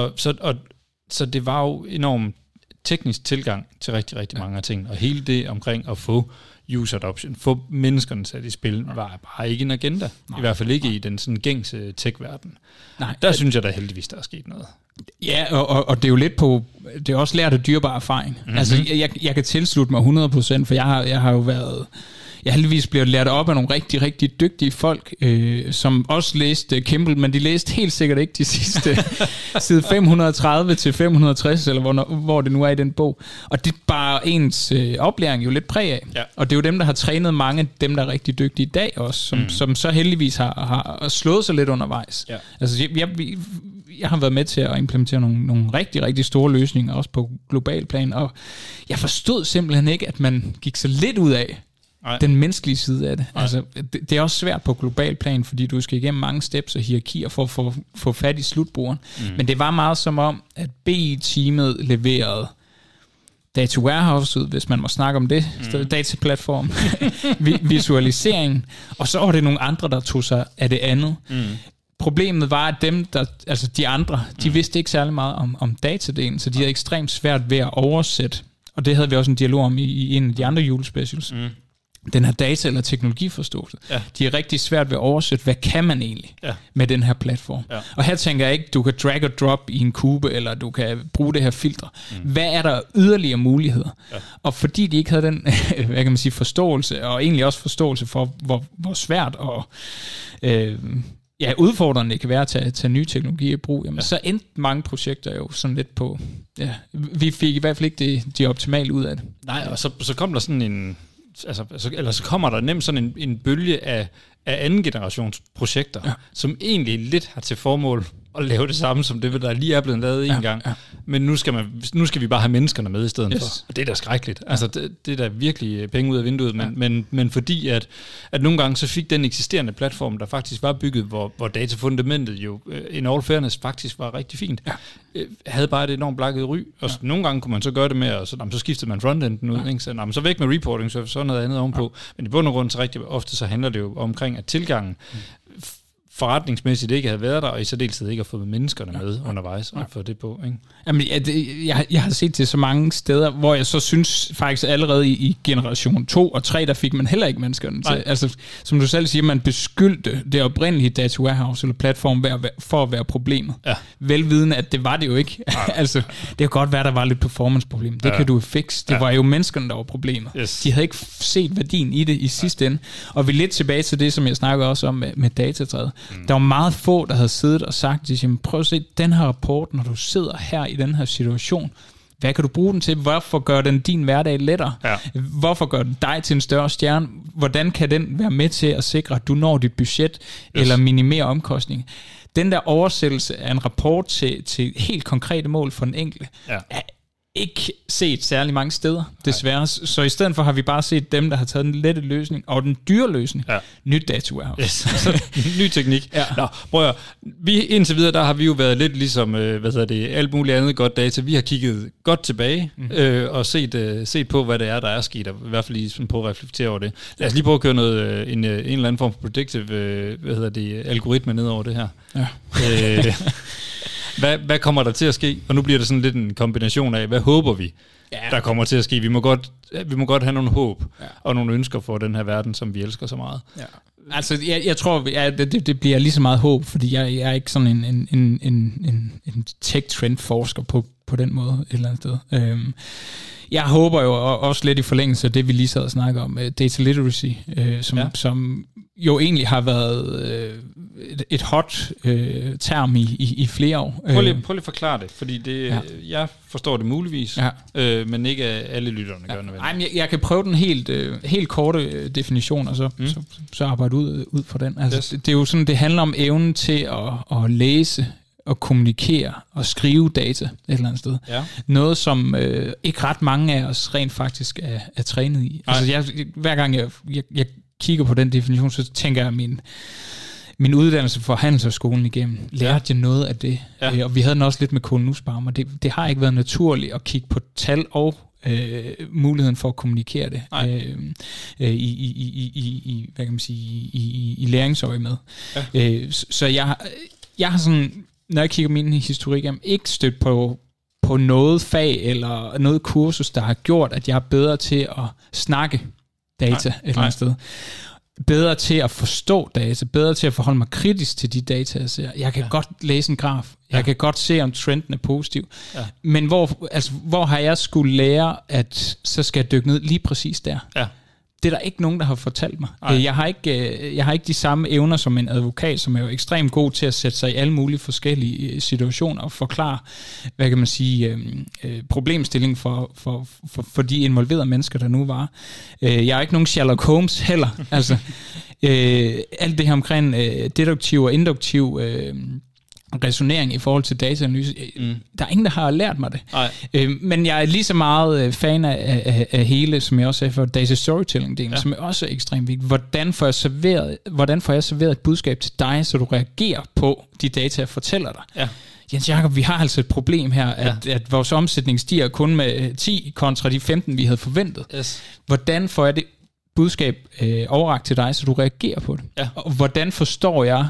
Så det var jo enormt teknisk tilgang til rigtig, rigtig mange af tingene. Og hele det omkring at få user adoption, få menneskerne sat i spil, var bare ikke en agenda. I hvert fald ikke i den sådan gængse tech-verden. Der synes jeg da heldigvis, der er sket noget. Ja, og det er jo lidt på, det er også lært af dyrebar erfaring. Mm-hmm. Altså, jeg kan tilslutte mig 100%, for jeg har jo været... Jeg heldigvis blev lært op af nogle rigtig, rigtig dygtige folk, som også læste Kimball, men de læste helt sikkert ikke de sidste side 530 til 560, eller hvor det nu er i den bog. Og det er bare ens oplæring jo lidt præg af. Ja. Og det er jo dem, der har trænet mange, dem der er rigtig dygtige i dag også, som så heldigvis har slået sig lidt undervejs. Ja. Altså, jeg har været med til at implementere nogle rigtig, rigtig store løsninger, også på global plan, og jeg forstod simpelthen ikke, at man gik så lidt ud af den menneskelige side af det. Altså, det er også svært på global plan, fordi du skal igennem mange steps og hierarkier for at få fat i slutbrugeren. Men det var meget som om, at BI-teamet leverede data warehouse, hvis man må snakke om det, dataplatform, visualisering, og så var det nogle andre, der tog sig af det andet. Problemet var, at de andre, de vidste ikke særlig meget om datadelen, så de havde ekstremt svært ved at oversætte, og det havde vi også en dialog om i en af de andre julespecials. Den her data- eller teknologiforståelse. Ja. De er rigtig svært ved at oversætte, hvad kan man egentlig med den her platform. Ja. Og her tænker jeg ikke, du kan drag og drop i en kube, eller du kan bruge det her filter. Hvad er der yderligere muligheder? Ja. Og fordi de ikke havde den hvad kan man sige, forståelse, og egentlig også forståelse for, hvor svært og udfordrende det kan være at tage nye teknologier i brug, jamen, så endte mange projekter jo sådan lidt på, vi fik i hvert fald ikke det optimale ud af det. Nej, og så kom der sådan en... så kommer der nemt sådan en bølge af anden generations projekter, som egentlig lidt har til formål at lave det samme, som det, der lige er blevet lavet en gang. Ja. Men nu skal vi bare have menneskerne med i stedet for. Og det er da skrækkeligt. Altså, det er da virkelig penge ud af vinduet, men fordi at nogle gange så fik den eksisterende platform, der faktisk var bygget, hvor datafundamentet jo in all fairness faktisk var rigtig fint, havde bare et enormt blakket ry. Og nogle gange kunne man så gøre det med, og så skiftede man frontenden ud, ikke? Så væk med reporting, så noget andet ovenpå. Men i bund og grund så rigtig ofte så handler det jo omkring, at tilgangen forretningsmæssigt ikke havde været der, og i særdeleshed ikke har fået menneskerne med undervejs og få det på. Ikke? Jamen, jeg har set det så mange steder, hvor jeg så synes faktisk allerede i generation 2 og 3, der fik man heller ikke menneskerne til. Altså, som du selv siger, man beskyldte det oprindelige data warehouse eller platform for at være problemet. Ja. Velvidende, at det var det jo ikke. Altså, det kan godt være, der var lidt performance-problem. Det kan du fikse. Det var jo menneskerne, der var problemet. Yes. De havde ikke set værdien i det i sidste ende. Og vi er lidt tilbage til det, som jeg snakker også om med datatræet. Der var meget få, der havde siddet og sagt, prøv at se den her rapport, når du sidder her i den her situation. Hvad kan du bruge den til? Hvorfor gør den din hverdag lettere? Ja. Hvorfor gør den dig til en større stjerne? Hvordan kan den være med til at sikre, at du når dit budget eller minimere omkostninger? Den der oversættelse af en rapport til helt konkrete mål for den enkelte, er ikke set særlig mange steder, desværre. Så i stedet for har vi bare set dem, der har taget den lette løsning, og den dyre løsning, nyt data warehouse. Yes. Ny teknik. Ja. Nå, prøv at, indtil videre, der har vi jo været lidt ligesom, alt muligt andet godt data. Vi har kigget godt tilbage, og set på, hvad det er, der er sket, og i hvert fald lige på at reflektere over det. Lad os lige prøve at køre noget, en eller anden form for predictive, algoritme ned over det her. Ja. Hvad kommer der til at ske? Og nu bliver det sådan lidt en kombination af, hvad håber vi, der kommer til at ske? Vi må godt have nogle håb og nogle ønsker for den her verden, som vi elsker så meget. Ja. Altså, jeg tror, det bliver lige så meget håb, fordi jeg er ikke sådan en tech-trend-forsker på den måde et eller andet sted. Jeg håber jo også lidt i forlængelse af det, vi lige sad og snakker om, data literacy, som jo egentlig har været et hot term i flere år. Prøv lige at forklare det, fordi jeg forstår det muligvis, men ikke alle lytterne gør det. Nej, men jeg kan prøve den helt korte definition, og så arbejde ud fra den. Altså, det er jo sådan, det handler om evnen til at læse og kommunikere og skrive data et eller andet sted. Ja. Noget, som ikke ret mange af os rent faktisk er trænet i. Altså, hver gang jeg kigger på den definition, så tænker jeg, min uddannelse for Handelshøjskolen igennem, lærte jeg noget af det. Ja. Og vi havde den også lidt med Kåre Nussbaum, og det har ikke været naturligt at kigge på tal og muligheden for at kommunikere det i hvad kan man sige, i læringsøje med. Ja. Så jeg har sådan, når jeg kigger min historik, ikke stødt på noget fag eller noget kursus, der har gjort, at jeg er bedre til at snakke data et eller andet sted. Bedre til at forstå data, bedre til at forholde mig kritisk til de data, jeg ser. Jeg kan godt læse en graf. Jeg kan godt se, om trenden er positiv. Ja. Men hvor har jeg skulle lære, at så skal jeg dykke ned lige præcis der? Ja. Det er der ikke nogen, der har fortalt mig. Jeg har ikke de samme evner som en advokat, som er jo ekstremt god til at sætte sig i alle mulige forskellige situationer og forklare, hvad kan man sige, problemstilling for de involverede mennesker, der nu var. Jeg er ikke nogen Sherlock Holmes heller. Altså, alt det her omkring deduktiv og induktiv resonering i forhold til dataanalyse. Der er ingen, der har lært mig det. Men jeg er lige så meget fan af hele, som jeg også sagde for data storytelling-delen, som er også ekstremt vigtigt. Hvordan får jeg serveret et budskab til dig, så du reagerer på de data, jeg fortæller dig? Ja. Jens Jakob, vi har altså et problem her, at vores omsætning stiger kun med 10 kontra de 15, vi havde forventet. Yes. Hvordan får jeg det budskab overrakt til dig, så du reagerer på det? Ja. Og hvordan forstår jeg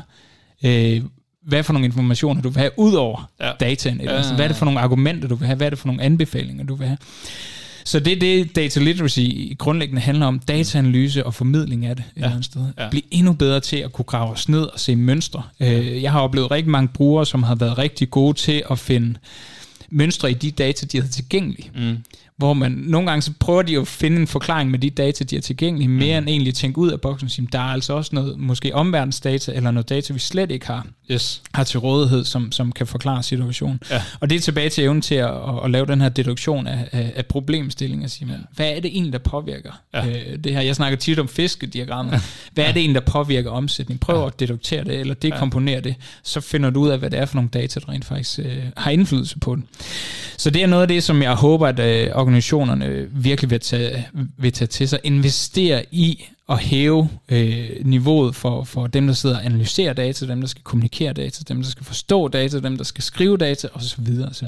hvad for nogle informationer du vil have ud over dataen? Hvad er det for nogle argumenter, du vil have? Hvad er det for nogle anbefalinger, du vil have? Så det er det, data literacy grundlæggende handler om. Dataanalyse og formidling af det et eller andet sted. Bliv endnu bedre til at kunne grave os ned og se mønstre. Jeg har oplevet rigtig mange brugere, som har været rigtig gode til at finde mønstre i de data, de har tilgængelige. Hvor man nogle gange så prøver de at finde en forklaring med de data, de har tilgængelige, mere end egentlig tænke ud af boksen og sige, der er altså også noget, måske omverdensdata, eller noget data, vi slet ikke har til rådighed, som kan forklare situationen. Ja. Og det er tilbage til evnen til at lave den her deduktion af problemstillinger, og sige, hvad er det egentlig, der påvirker det her? Jeg snakker tit om fiskediagrammet. Hvad er det egentlig, der påvirker omsætning? Prøv at deduktere det, eller dekomponere det, så finder du ud af, hvad det er for nogle data, der rent faktisk har indflydelse på det. Så det er noget af det, som jeg håber, at organisationerne virkelig vil tage til sig. Investere i at hæve niveauet for dem, der sidder og analyserer data, dem, der skal kommunikere data, dem, der skal forstå data, dem, der skal skrive data, osv.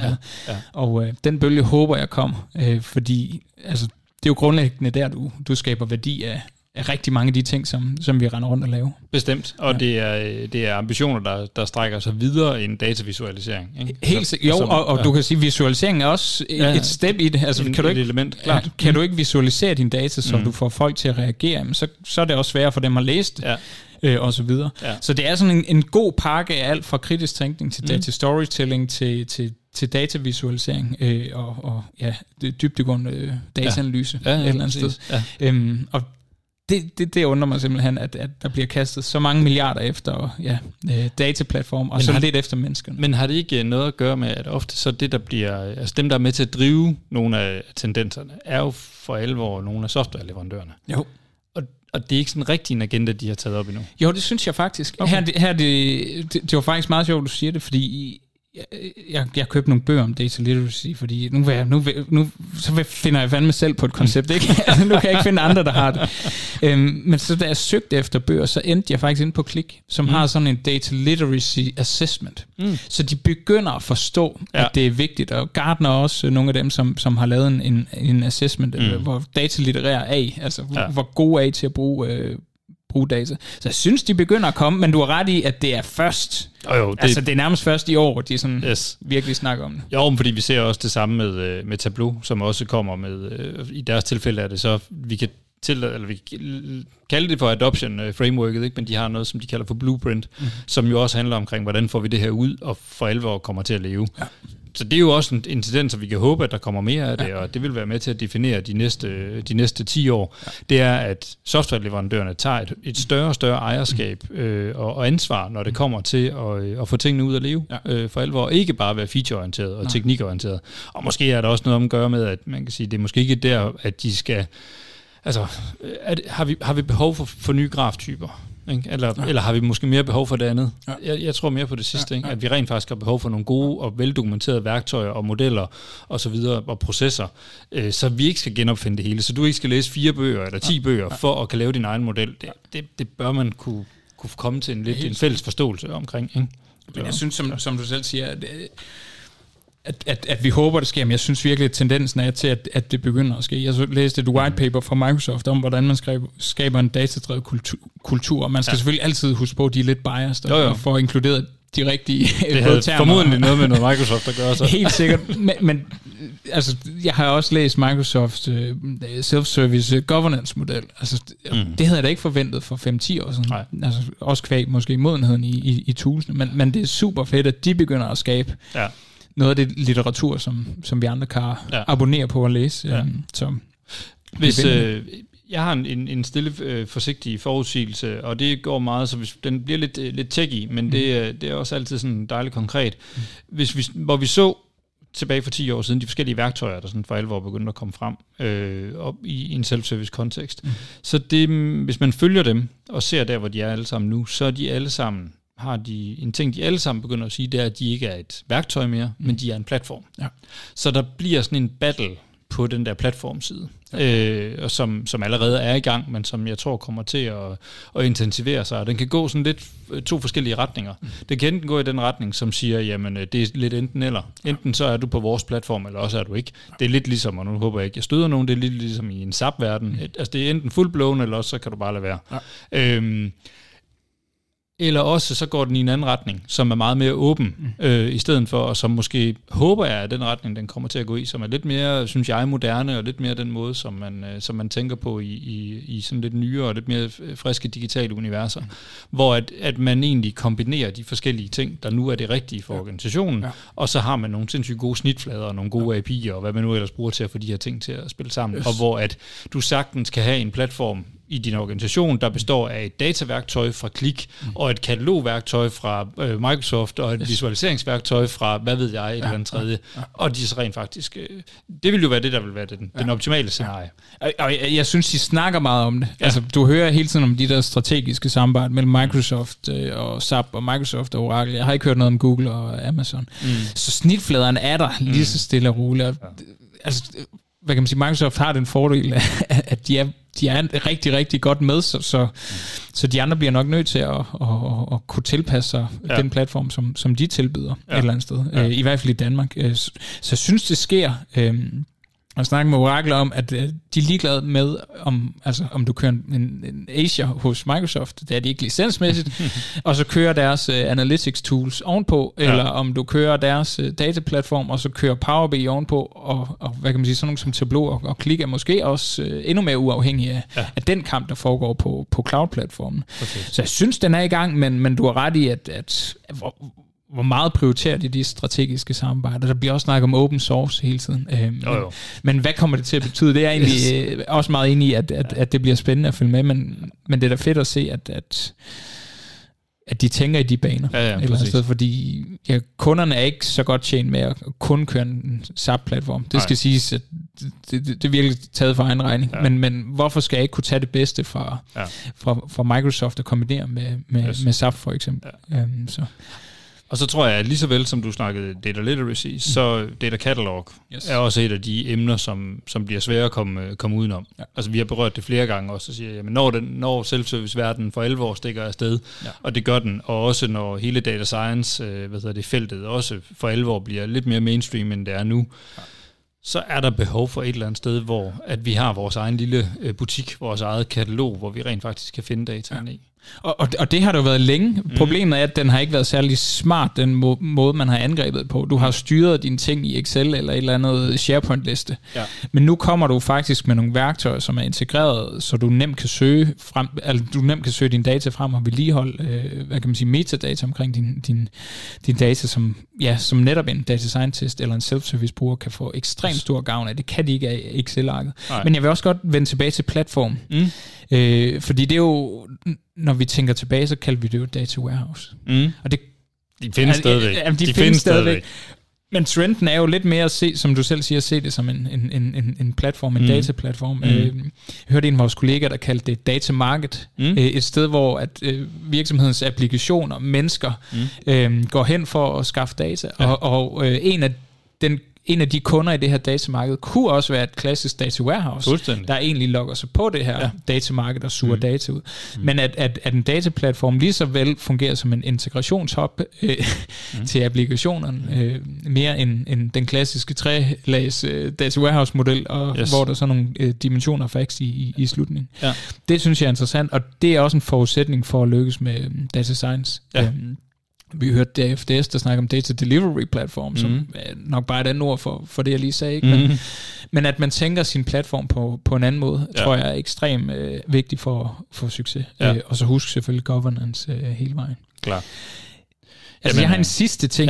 Og den bølge håber jeg kommer, fordi altså, det er jo grundlæggende der, du skaber værdi af rigtig mange af de ting, som vi render rundt og laver. Bestemt, og det er ambitioner, der strækker sig videre end datavisualisering. Ikke? Helt sikkert. Jo, og du kan sige, at visualisering er også et step i det. Altså, kan du ikke, element, klart. Kan du ikke visualisere dine data, så du får folk til at reagere, så er det også sværere for dem at læse det. Og så videre. Ja. Så det er sådan en god pakke af alt fra kritisk tænkning til data storytelling til datavisualisering og dybdegående dataanalyse et eller andet sted. Ja. Og det undrer mig simpelthen, at der bliver kastet så mange milliarder efter dataplatform, og så lidt efter menneskerne. Men har det ikke noget at gøre med, at ofte så det, der bliver, altså dem, der er med til at drive nogle af tendenserne, er jo for alvor nogle af softwareleverandørerne. Jo. Og det er ikke sådan rigtig en agenda, de har taget op endnu. Jo, det synes jeg faktisk. Okay. Det var faktisk meget sjovt, du siger det, fordi jeg købte nogle bøger om data literacy, fordi nu finder jeg fandme selv på et koncept, ikke? Altså, nu kan jeg ikke finde andre, der har det. Men så da jeg søgte efter bøger, så endte jeg faktisk inde på Klik, som har sådan en data literacy assessment. Så de begynder at forstå, at det er vigtigt, og Gartner også nogle af dem, som har lavet en assessment, hvor data litterære af, altså hvor gode af til at bruge data. Så jeg synes, de begynder at komme, men du har ret i, at det er først. Altså, det er nærmest først i år, hvor de sådan virkelig snakker om det. Jo, fordi vi ser også det samme med Tableau, som også kommer med, i deres tilfælde er det så, vi kan kalde det for adoption frameworket, ikke? Men de har noget, som de kalder for blueprint, som jo også handler omkring, hvordan får vi det her ud, og for alvor kommer til at leve. Ja. Så det er jo også en tendens, at vi kan håbe, at der kommer mere af det, og det vil være med til at definere de næste 10 år. Ja. Det er, at softwareleverandørerne tager et større og større ejerskab og ansvar, når det kommer til at få tingene ud at leve for alvor. Ikke bare være featureorienteret og teknikorienteret. Og måske er der også noget om at gøre med, at man kan sige, det er måske ikke der, at de skal... Altså, har vi behov for nye graftyper? Ikke? Eller har vi måske mere behov for det andet? Ja. Jeg tror mere på det sidste, ikke? At vi rent faktisk har behov for nogle gode og veldokumenterede værktøjer og modeller og så videre og processer, så vi ikke skal genopfinde det hele. Så du ikke skal læse 4 bøger eller 10 bøger for at kan lave din egen model. Det bør man kunne komme til en fælles forståelse omkring. Ikke? Men jeg synes, som du selv siger, at vi håber, det sker, men jeg synes virkelig, at tendensen er til, at det begynder at ske. Jeg læste et white paper fra Microsoft om, hvordan man skaber en datadrevet kultur, og man skal selvfølgelig altid huske på, at de er lidt biased, og får inkluderet de rigtige det havde formodentlig noget med noget Microsoft at gøre så. Helt sikkert, men altså, jeg har også læst Microsofts self-service governance-model. Altså, det havde jeg da ikke forventet for 5-10 år siden. Altså, også kvæg måske modenheden i toolsene, men det er super fedt, at de begynder at skabe noget af det litteratur, som vi andre kan abonnere på og læse. Ja. Så hvis jeg har en stille, forsigtig forudsigelse, og det går meget, så hvis den bliver lidt techy, men det er også altid sådan dejligt konkret. Hvor vi så tilbage for 10 år siden de forskellige værktøjer, der sådan for alvor begyndte at komme frem op i en self-service kontekst. Så det, hvis man følger dem og ser der, hvor de er alle sammen nu, så er de alle sammen en ting, de alle sammen begynder at sige, det er, at de ikke er et værktøj mere, men de er en platform. Ja. Så der bliver sådan en battle på den der platformside, og som allerede er i gang, men som jeg tror kommer til at intensivere sig. Og den kan gå sådan lidt 2 forskellige retninger. Den kan enten gå i den retning, som siger, jamen det er lidt enten eller. Enten så er du på vores platform, eller også er du ikke. Det er lidt ligesom, og nu håber jeg ikke, jeg støder nogen, det er lidt ligesom i en SAP-verden. Altså det er enten full-blown, eller også så kan du bare lade være. Ja. Eller også så går den i en anden retning, som er meget mere åben, i stedet for, og som måske håber jeg, at den retning, den kommer til at gå i, som er lidt mere, synes jeg, moderne, og lidt mere den måde, som man tænker på i sådan lidt nyere og lidt mere friske digitale universer, hvor at man egentlig kombinerer de forskellige ting, der nu er det rigtige for organisationen, og så har man nogle sindssygt gode snitflader, og nogle gode API'er, og hvad man nu ellers bruger til at få de her ting til at spille sammen, og hvor at du sagtens kan have en platform i din organisation, der består af et dataværktøj fra Qlik, og et katalogværktøj fra Microsoft, og et visualiseringsværktøj fra, hvad ved jeg, et eller andet tredje. Og de så rent faktisk... det vil jo være det, der vil være den optimale scenarie. Og jeg synes, de snakker meget om det. Ja. Altså, du hører hele tiden om de der strategiske samarbejde mellem Microsoft og SAP, og Microsoft og Oracle. Jeg har ikke hørt noget om Google og Amazon. Så snitfladerne er der lige så stille og roligt. Altså, hvad kan man sige, Microsoft har den fordel, at de er rigtig, rigtig godt med, så de andre bliver nok nødt til at kunne tilpasse sig den platform, som de tilbyder et eller andet sted. I hvert fald i Danmark. Så jeg synes, det sker. Og snakke med Oracle om, at de er ligeglade med, om du kører en Azure hos Microsoft, det er de ikke licensmæssigt, og så kører deres analytics tools ovenpå, eller om du kører deres dataplatform, og så kører Power BI ovenpå, og hvad kan man sige, sådan nogle som Tableau og Qlik er måske også endnu mere uafhængige af den kamp, der foregår på cloud-platformen. Okay. Så jeg synes, den er i gang, men du har ret i, at hvor meget prioriterer de strategiske samarbejder. Der bliver også snakket om open source hele tiden. Men hvad kommer det til at betyde? Det er egentlig også meget enig i, at det bliver spændende at følge med, men det er da fedt at se, at de tænker i de baner. Eller sted, fordi kunderne er ikke så godt tjent med at kun køre en SAP-platform. Det skal siges, at det er virkelig taget for egen regning. Men hvorfor skal jeg ikke kunne tage det bedste fra Microsoft og kombinere med SAP for eksempel? Så. Og så tror jeg, at lige så vel som du snakkede data literacy, så data catalog er også et af de emner, som bliver svære at komme udenom. Ja. Altså vi har berørt det flere gange også, og siger, jamen når self-service-verdenen for alvor stikker afsted, og det gør den, og også når hele data science, feltet også for alvor bliver lidt mere mainstream, end det er nu, så er der behov for et eller andet sted, hvor at vi har vores egen lille butik, vores eget katalog, hvor vi rent faktisk kan finde dataen i. Og det har det jo været længe. Problemet er, at den har ikke været særlig smart, den måde, man har angrebet på. Du har styret dine ting i Excel eller et eller andet SharePoint-liste. Ja. Men nu kommer du faktisk med nogle værktøjer, som er integreret, så du nemt kan søge frem, altså du nemt kan søge dine data frem og vedligeholde, metadata omkring din data, som netop en data scientist eller en self-service bruger kan få ekstremt stor gavn af. Det kan de ikke af Excel-arket. Men jeg vil også godt vende tilbage til platformen. Fordi det er jo, når vi tænker tilbage, så kalder vi det jo data warehouse. Og det, de findes stadigvæk. De findes stadigvæk. Men trenden er jo lidt mere at se, som du selv siger, at se det som en platform, en dataplatform. Jeg hørte en af vores kollegaer, der kaldte det datamarket. Et sted, hvor at virksomhedens applikationer, mennesker, går hen for at skaffe data. Ja. Og en af de kunder i det her datamarked kunne også være et klassisk data warehouse, der egentlig logger sig på det her datamarked og suger data ud. Men at en dataplatform lige så vel fungerer som en integrationshub til applikationerne, mere end den klassiske 3-lags data warehouse model, og hvor der er sådan nogle dimensioner facts i slutningen. Ja. Det synes jeg er interessant, og det er også en forudsætning for at lykkes med data science. Ja. Vi hørte DFDS, der snakker om Data Delivery Platform, som er nok bare et andet ord for det, jeg lige sagde. Ikke? Men at man tænker sin platform på en anden måde, tror jeg er ekstremt vigtigt for succes. Og så husk selvfølgelig governance hele vejen. Klar. Altså, jeg har en sidste ting,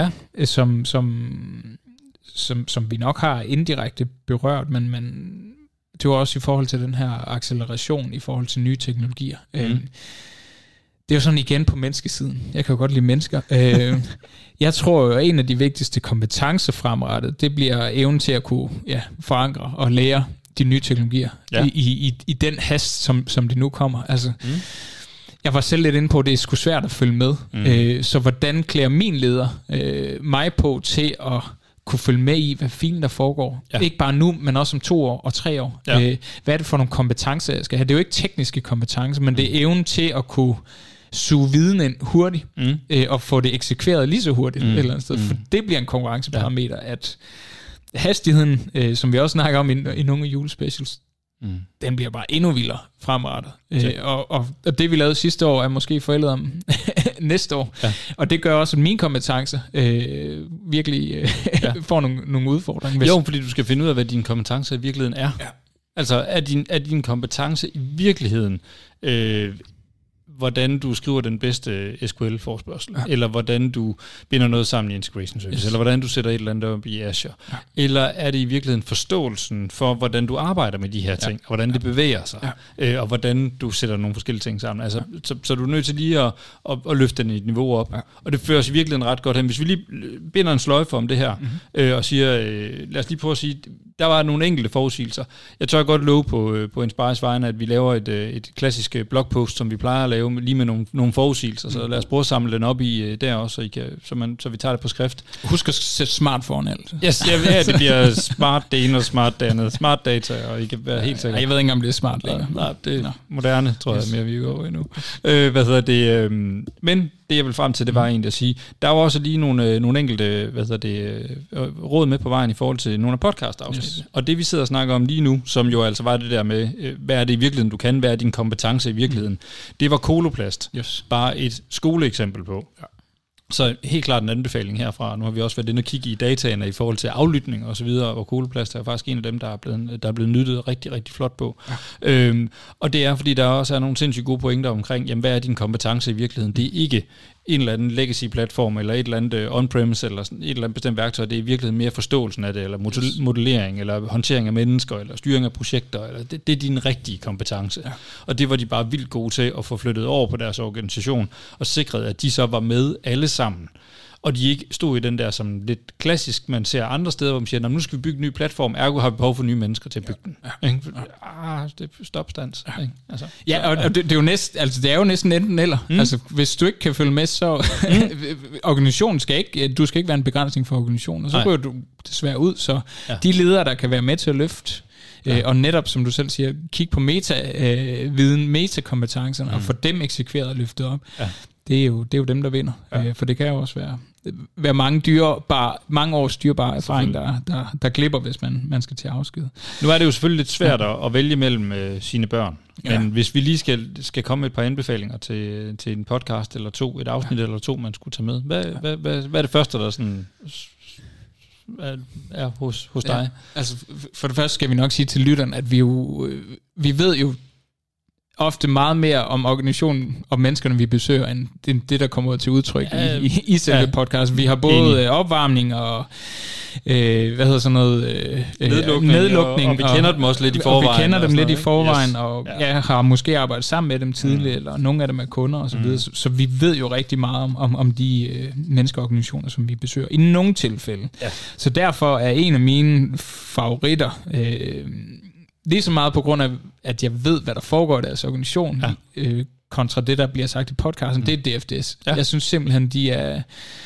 som vi nok har indirekte berørt, men det var også i forhold til den her acceleration i forhold til nye teknologier. Det er jo sådan igen på menneskesiden. Jeg kan jo godt lide mennesker. Jeg tror jo, at en af de vigtigste kompetencer fremrettet, det bliver evnen til at kunne forankre og lære de nye teknologier i den hast, som det nu kommer. Altså, jeg var selv lidt inde på, at det er sgu svært at følge med. Så hvordan klæder min leder mig på til at kunne følge med i, hvad filen der foregår. Ja. Ikke bare nu, men også om 2 år og 3 år. Ja. Hvad er det for nogle kompetencer, jeg skal have? Det er jo ikke tekniske kompetencer, men det er evnen til at kunne suge viden ind hurtigt, og få det eksekveret lige så hurtigt et eller andet sted. For det bliver en konkurrenceparameter, at hastigheden, som vi også snakker om i nogle julespecials, den bliver bare endnu vildere fremrettet. Og det, vi lavede sidste år, er måske forældet om næste år. Ja. Og det gør også, at mine kompetencer virkelig får nogle udfordringer. Jo, fordi du skal finde ud af, hvad dine kompetencer i virkeligheden er. Ja. Altså, er din kompetence i virkeligheden hvordan du skriver den bedste SQL-forspørgsel, eller hvordan du binder noget sammen i Integration Service, eller hvordan du sætter et eller andet op i Azure. Ja. Eller er det i virkeligheden forståelsen for, hvordan du arbejder med de her ting, og hvordan det bevæger sig, og hvordan du sætter nogle forskellige ting sammen. Altså, så du er nødt til lige at løfte den i et niveau op. Ja. Og det fører os i virkeligheden ret godt hen. Hvis vi lige binder en sløjfe om det her, og siger, lad os lige prøve at sige, der var nogle enkelte forudsigelser. Jeg tør godt love på Inspires vegne, at vi laver et klassisk blogpost, som vi plejer at lave, lige med nogle forudsigelser. Så lad os prøve at samle den op i der også, så vi tager det på skrift. Husk at sætte smart foran alt. Yes, det bliver smart det ene og smart det andet. Smart data, og I kan være helt sikkert. Jeg ved ikke, om det er smart længere. Nej, det er moderne, tror jeg, mere vi går endnu. Men det, jeg vil frem til, det var egentlig at sige, der var også lige nogle enkelte råd med på vejen i forhold til nogle af podcast-afsnit. Yes. Og det, vi sidder og snakker om lige nu, som jo altså var det der med, hvad er det i virkeligheden, du kan, hvad er din kompetence i virkeligheden, det var Coloplast. Yes. Bare et skoleeksempel på. Ja. Så helt klart en anbefaling herfra. Nu har vi også været inde og kigge i dataene i forhold til aflytning og så videre, og Coloplast er faktisk en af dem, der er blevet nyttet rigtig, rigtig flot på. Ja. Og det er, fordi der også er nogle sindssygt gode pointer omkring, jamen, hvad er din kompetence i virkeligheden? Det er ikke en eller anden legacy-platform, eller et eller andet on-premise, eller sådan et eller andet bestemt værktøj. Det er i virkeligheden mere forståelsen af det, eller modellering, eller håndtering af mennesker, eller styring af projekter. Eller det er din rigtige kompetence. Ja. Og det var de bare vildt gode til at få flyttet over på deres organisation, og sikret, at de så var med alle sammen. Og de ikke stod i den der som lidt klassisk, man ser andre steder, hvor man siger, nu skal vi bygge en ny platform, ergo har vi behov for nye mennesker til at bygge den. Ja. Det er stopstands. Ja, altså, og det er jo næsten, altså det er jo næsten enten eller. Altså hvis du ikke kan følge med, så organisationen du skal ikke være en begrænsning for organisationen, og så ryger du desværre ud, så de ledere, der kan være med til at løfte, og netop, som du selv siger, kig på meta-viden, metakompetencerne, og få dem eksekveret og løftet op. Ja. det er jo dem, der vinder. For det kan jo også være mange års dyrebare erfaring, der glipper, hvis man skal til afsked. Nu er det jo selvfølgelig lidt svært at vælge mellem sine børn, men hvis vi lige skal komme med et par anbefalinger til en podcast eller to, et afsnit eller to, man skulle tage med. Hvad er det første, der sådan er hos dig? Altså, for det første skal vi nok sige til lytteren, at vi ved jo ofte meget mere om organisationen og menneskerne, vi besøger, end det, der kommer til udtryk i selve podcast. Vi har både opvarmning og nedlukning. Og vi kender dem også lidt i forvejen. Og vi kender dem lidt i forvejen, og har måske arbejdet sammen med dem tidligere, eller nogle af dem er kunder og så videre. Så vi ved jo rigtig meget om de menneskeorganisationer, som vi besøger. I nogle tilfælde. Ja. Så derfor er en af mine favoritter lige så meget på grund af, at jeg ved, hvad der foregår i deres organisation, kontra det, der bliver sagt i podcasten, det er DFDS. Ja. Jeg synes simpelthen, de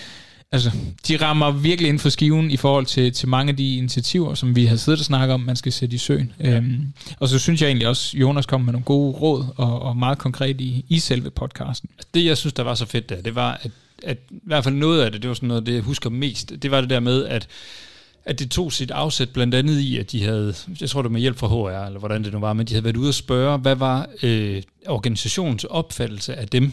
rammer virkelig inden for skiven i forhold til mange af de initiativer, som vi har siddet og snakket om, man skal sætte i søen. Ja. Og så synes jeg egentlig også, Jonas kom med nogle gode råd, og meget konkret i selve podcasten. Det, jeg synes, der var så fedt der, det var, at i hvert fald noget af det var sådan noget, det jeg husker mest, det var det der med, at det tog sit afsæt blandt andet i, at de havde, jeg tror det var med hjælp fra HR, eller hvordan det nu var, men de havde været ude og spørge, hvad var organisationens opfattelse af dem,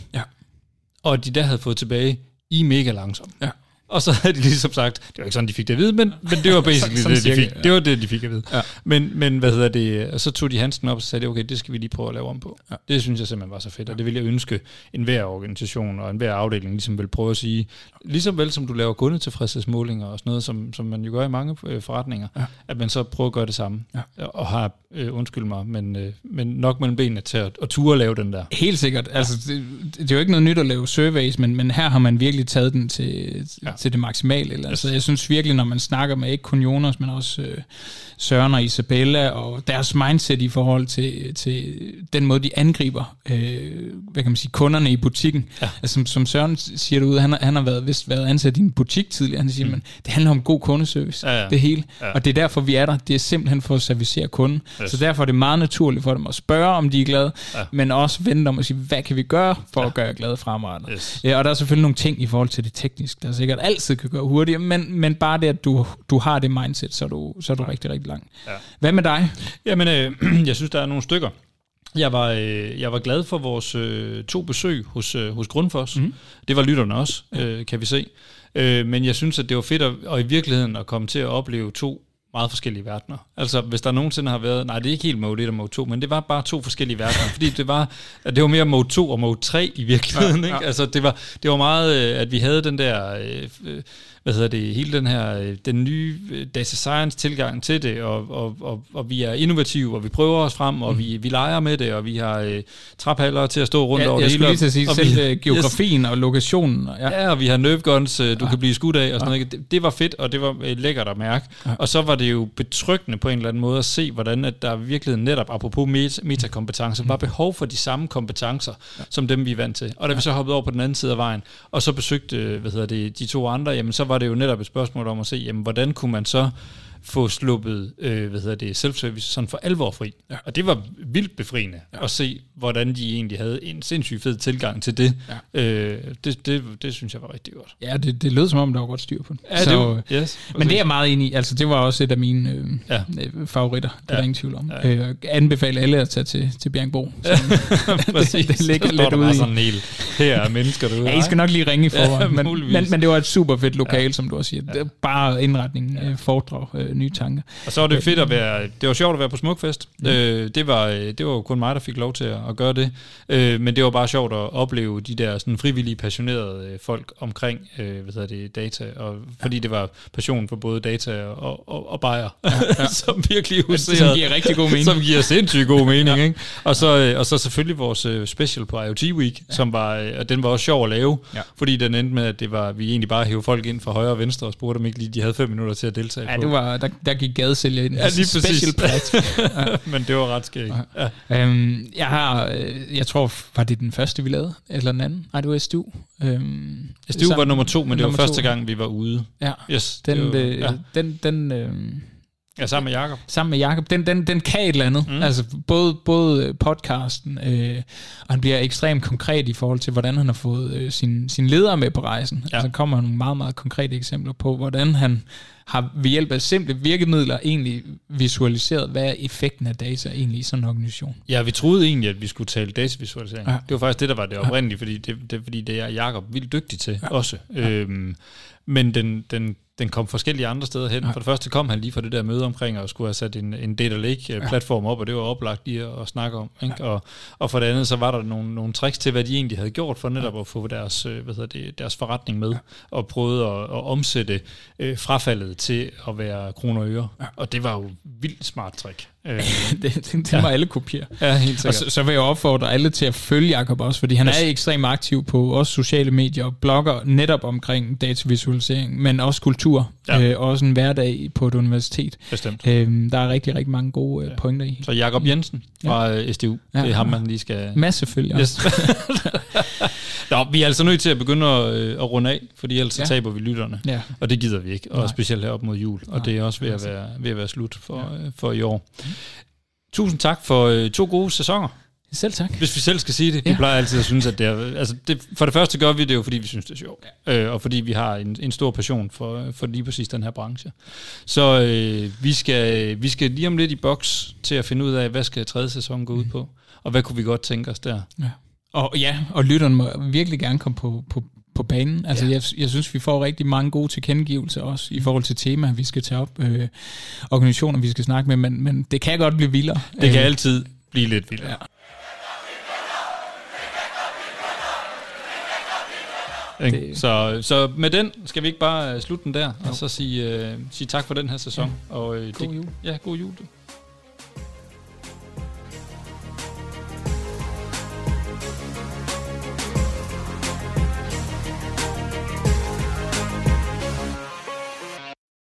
og at de der havde fået tilbage, I er mega langsomt. Ja. Og så havde de ligesom sagt, det var ikke sådan, de fik det at vide, men det var basically det, de fik. Det var det, de fik at vide. Ja. Men hvad hedder det, og så tog de handsken op og sagde, okay, det skal vi lige prøve at lave om på. Ja. Det synes jeg simpelthen var så fedt, og det vil jeg ønske enhver organisation og enhver afdeling ligesom vil prøve at sige, ligesom vel som du laver kundetilfredshedsmålinger og sådan noget, som man jo gør i mange forretninger, at man så prøver at gøre det samme, og har, undskyld mig, men nok mellem benene til at ture at lave den der. Helt sikkert. Altså, det er jo ikke noget nyt at lave surveys, men her har man virkelig taget den til det maksimale. Eller? Altså, jeg synes virkelig, når man snakker med ikke kun Jonas, men også Søren og Isabella, og deres mindset i forhold til den måde, de angriber hvad kan man sige, kunderne i butikken. Ja. Altså, som Søren siger derude, han har været ansat i en butik tidligere, han siger, men det handler om god kundeservice, det hele. Ja. Og det er derfor, vi er der. Det er simpelthen for at servicere kunden. Yes. Så derfor er det meget naturligt for dem at spørge, om de er glade, men også vente om at sige, hvad kan vi gøre for at gøre jer glade fremadrettet? Yes. Ja, og der er selvfølgelig nogle ting i forhold til det tekniske, der sikkert altid kan gøre hurtigere, men bare det, at du har det mindset, så er du rigtig, rigtig langt. Ja. Hvad med dig? Jamen, jeg synes, der er nogle stykker. Jeg var glad for vores 2 besøg hos Grundfos. Mm-hmm. Det var lytterne også, kan vi se. Men jeg synes, at det var fedt at i virkeligheden at komme til at opleve 2 meget forskellige verdener. Altså, hvis der nogensinde har været... Nej, det er ikke helt Mode 1 og Mode 2, men det var bare 2 forskellige verdener, fordi det var mere Mode 2 og Mode 3 i virkeligheden. Ikke? Altså, det var meget, at vi havde den der... hele den her, den nye data science tilgang til det, og vi er innovative, og vi prøver os frem, og vi leger med det, og vi har traphaller til at stå rundt over det hele. Jeg skulle lige til at sige, selv geografien og lokationen. Og vi har nerve guns, du kan blive skudt af, og sådan noget. Det var fedt, og det var lækkert at mærke. Ja. Og så var det jo betryggende på en eller anden måde at se, hvordan at der virkelig netop, apropos metakompetencer, var behov for de samme kompetencer, som dem vi er vant til. Og da vi så hoppede over på den anden side af vejen, og så besøgte, de 2 andre, jamen så var det jo netop et spørgsmål om at se, jamen, hvordan kunne man så få sluppet self-service sådan for alvor fri. Ja. Og det var vildt befriende at se, hvordan de egentlig havde en sindssygt fed tilgang til det. Ja. Det synes jeg var rigtig godt. Ja, det lød som om, der var godt styr på det. Ja, så, men det er jeg meget enig i. Altså, det var også et af mine favoritter. Det er ingen tvivl om. Ja. Anbefaler alle at tage til Bjergbro. det ligger lidt ude i. Sådan her er mennesker derude. Ja, I skal nok lige ringe i forvejen. Men det var et super fedt lokal, som du også siger. Ja. Bare indretning, foredrag, nye tanker. Og så var det fedt at være, det var sjovt at være på Smukfest. Det var jo kun mig, der fik lov til at gøre det. Men det var bare sjovt at opleve de der sådan frivillige, passionerede folk omkring data, og fordi det var passion for både data og bajer, som virkelig huserede. Som giver rigtig god mening. Som giver sindssygt god mening, ikke? Og så selvfølgelig vores special på IoT Week, som var, og den var også sjov at lave, fordi den endte med, at vi egentlig bare hævde folk ind fra højre og venstre og spurgte dem ikke lige, de havde 5 minutter til at deltage på. Det var, der gik gadesælger ind. Ja, lige præcis. Men det var ret skægt. Jeg tror, var det den første, vi lavede? Eller den anden? Nej, det var SDU. SDU var nummer 2, men det var første gang, vi var ude. Ja, yes, Ja, sammen med Jakob. Sammen med Jakob. Den kan et eller andet. Altså både podcasten, og han bliver ekstremt konkret i forhold til, hvordan han har fået sin ledere med på rejsen. Ja. Altså kommer nogle meget, meget konkrete eksempler på, hvordan han har ved hjælp af simple virkemidler egentlig visualiseret, hvad er effekten af data egentlig i sådan en organisation. Ja, vi troede egentlig, at vi skulle tale datavisualisering. Ja. Det var faktisk det, der var det oprindelige, fordi det er Jakob vildt dygtig til også. Ja. Men den kom forskellige andre steder hen. For det første kom han lige fra det der møde omkring og skulle have sat en data lake-platform op, og det var oplagt lige at snakke om. Ikke? Og for det andet, så var der nogle tricks til, hvad de egentlig havde gjort for netop at få deres forretning med, og prøvede at omsætte frafaldet til at være kroner og øre. Og det var jo vildt smart trick. det må alle kopiere. Ja, helt sikkert. Og så vil jeg opfordre alle til at følge Jakob også, fordi han er ekstremt aktiv på også sociale medier og blogger netop omkring datavisualisering, men også kultur, også en hverdag på et universitet. Bestemt. Der er rigtig, rigtig mange gode pointer i. Så Jakob Jensen fra SDU, det er ham, man lige skal... Masse følger. Yes. Nå, vi er altså nødt til at begynde at runde af, fordi ellers så taber vi lytterne, og det gider vi ikke, og specielt her op mod jul, og det er også ved at være slut for i år. Tusind tak for 2 gode sæsoner. Selv tak. Hvis vi selv skal sige det. Vi plejer altid at synes, at det er... Altså for det første gør vi det jo, fordi vi synes, det er sjovt. Og fordi vi har en stor passion for lige præcis den her branche. Så vi skal lige om lidt i boks til at finde ud af, hvad skal 3. sæson gå ud på? Og hvad kunne vi godt tænke os der? Ja. Og lytterne må virkelig gerne komme på banen. Altså jeg synes, vi får rigtig mange gode tilkendegivelser også i forhold til temaer, vi skal tage op, organisationer, vi skal snakke med, men det kan godt blive vildere. Det kan altid blive lidt vildere. Ja. Så med den skal vi ikke bare slutte den der, og så sige tak for den her sæson. Og god jul. Ja, god jul.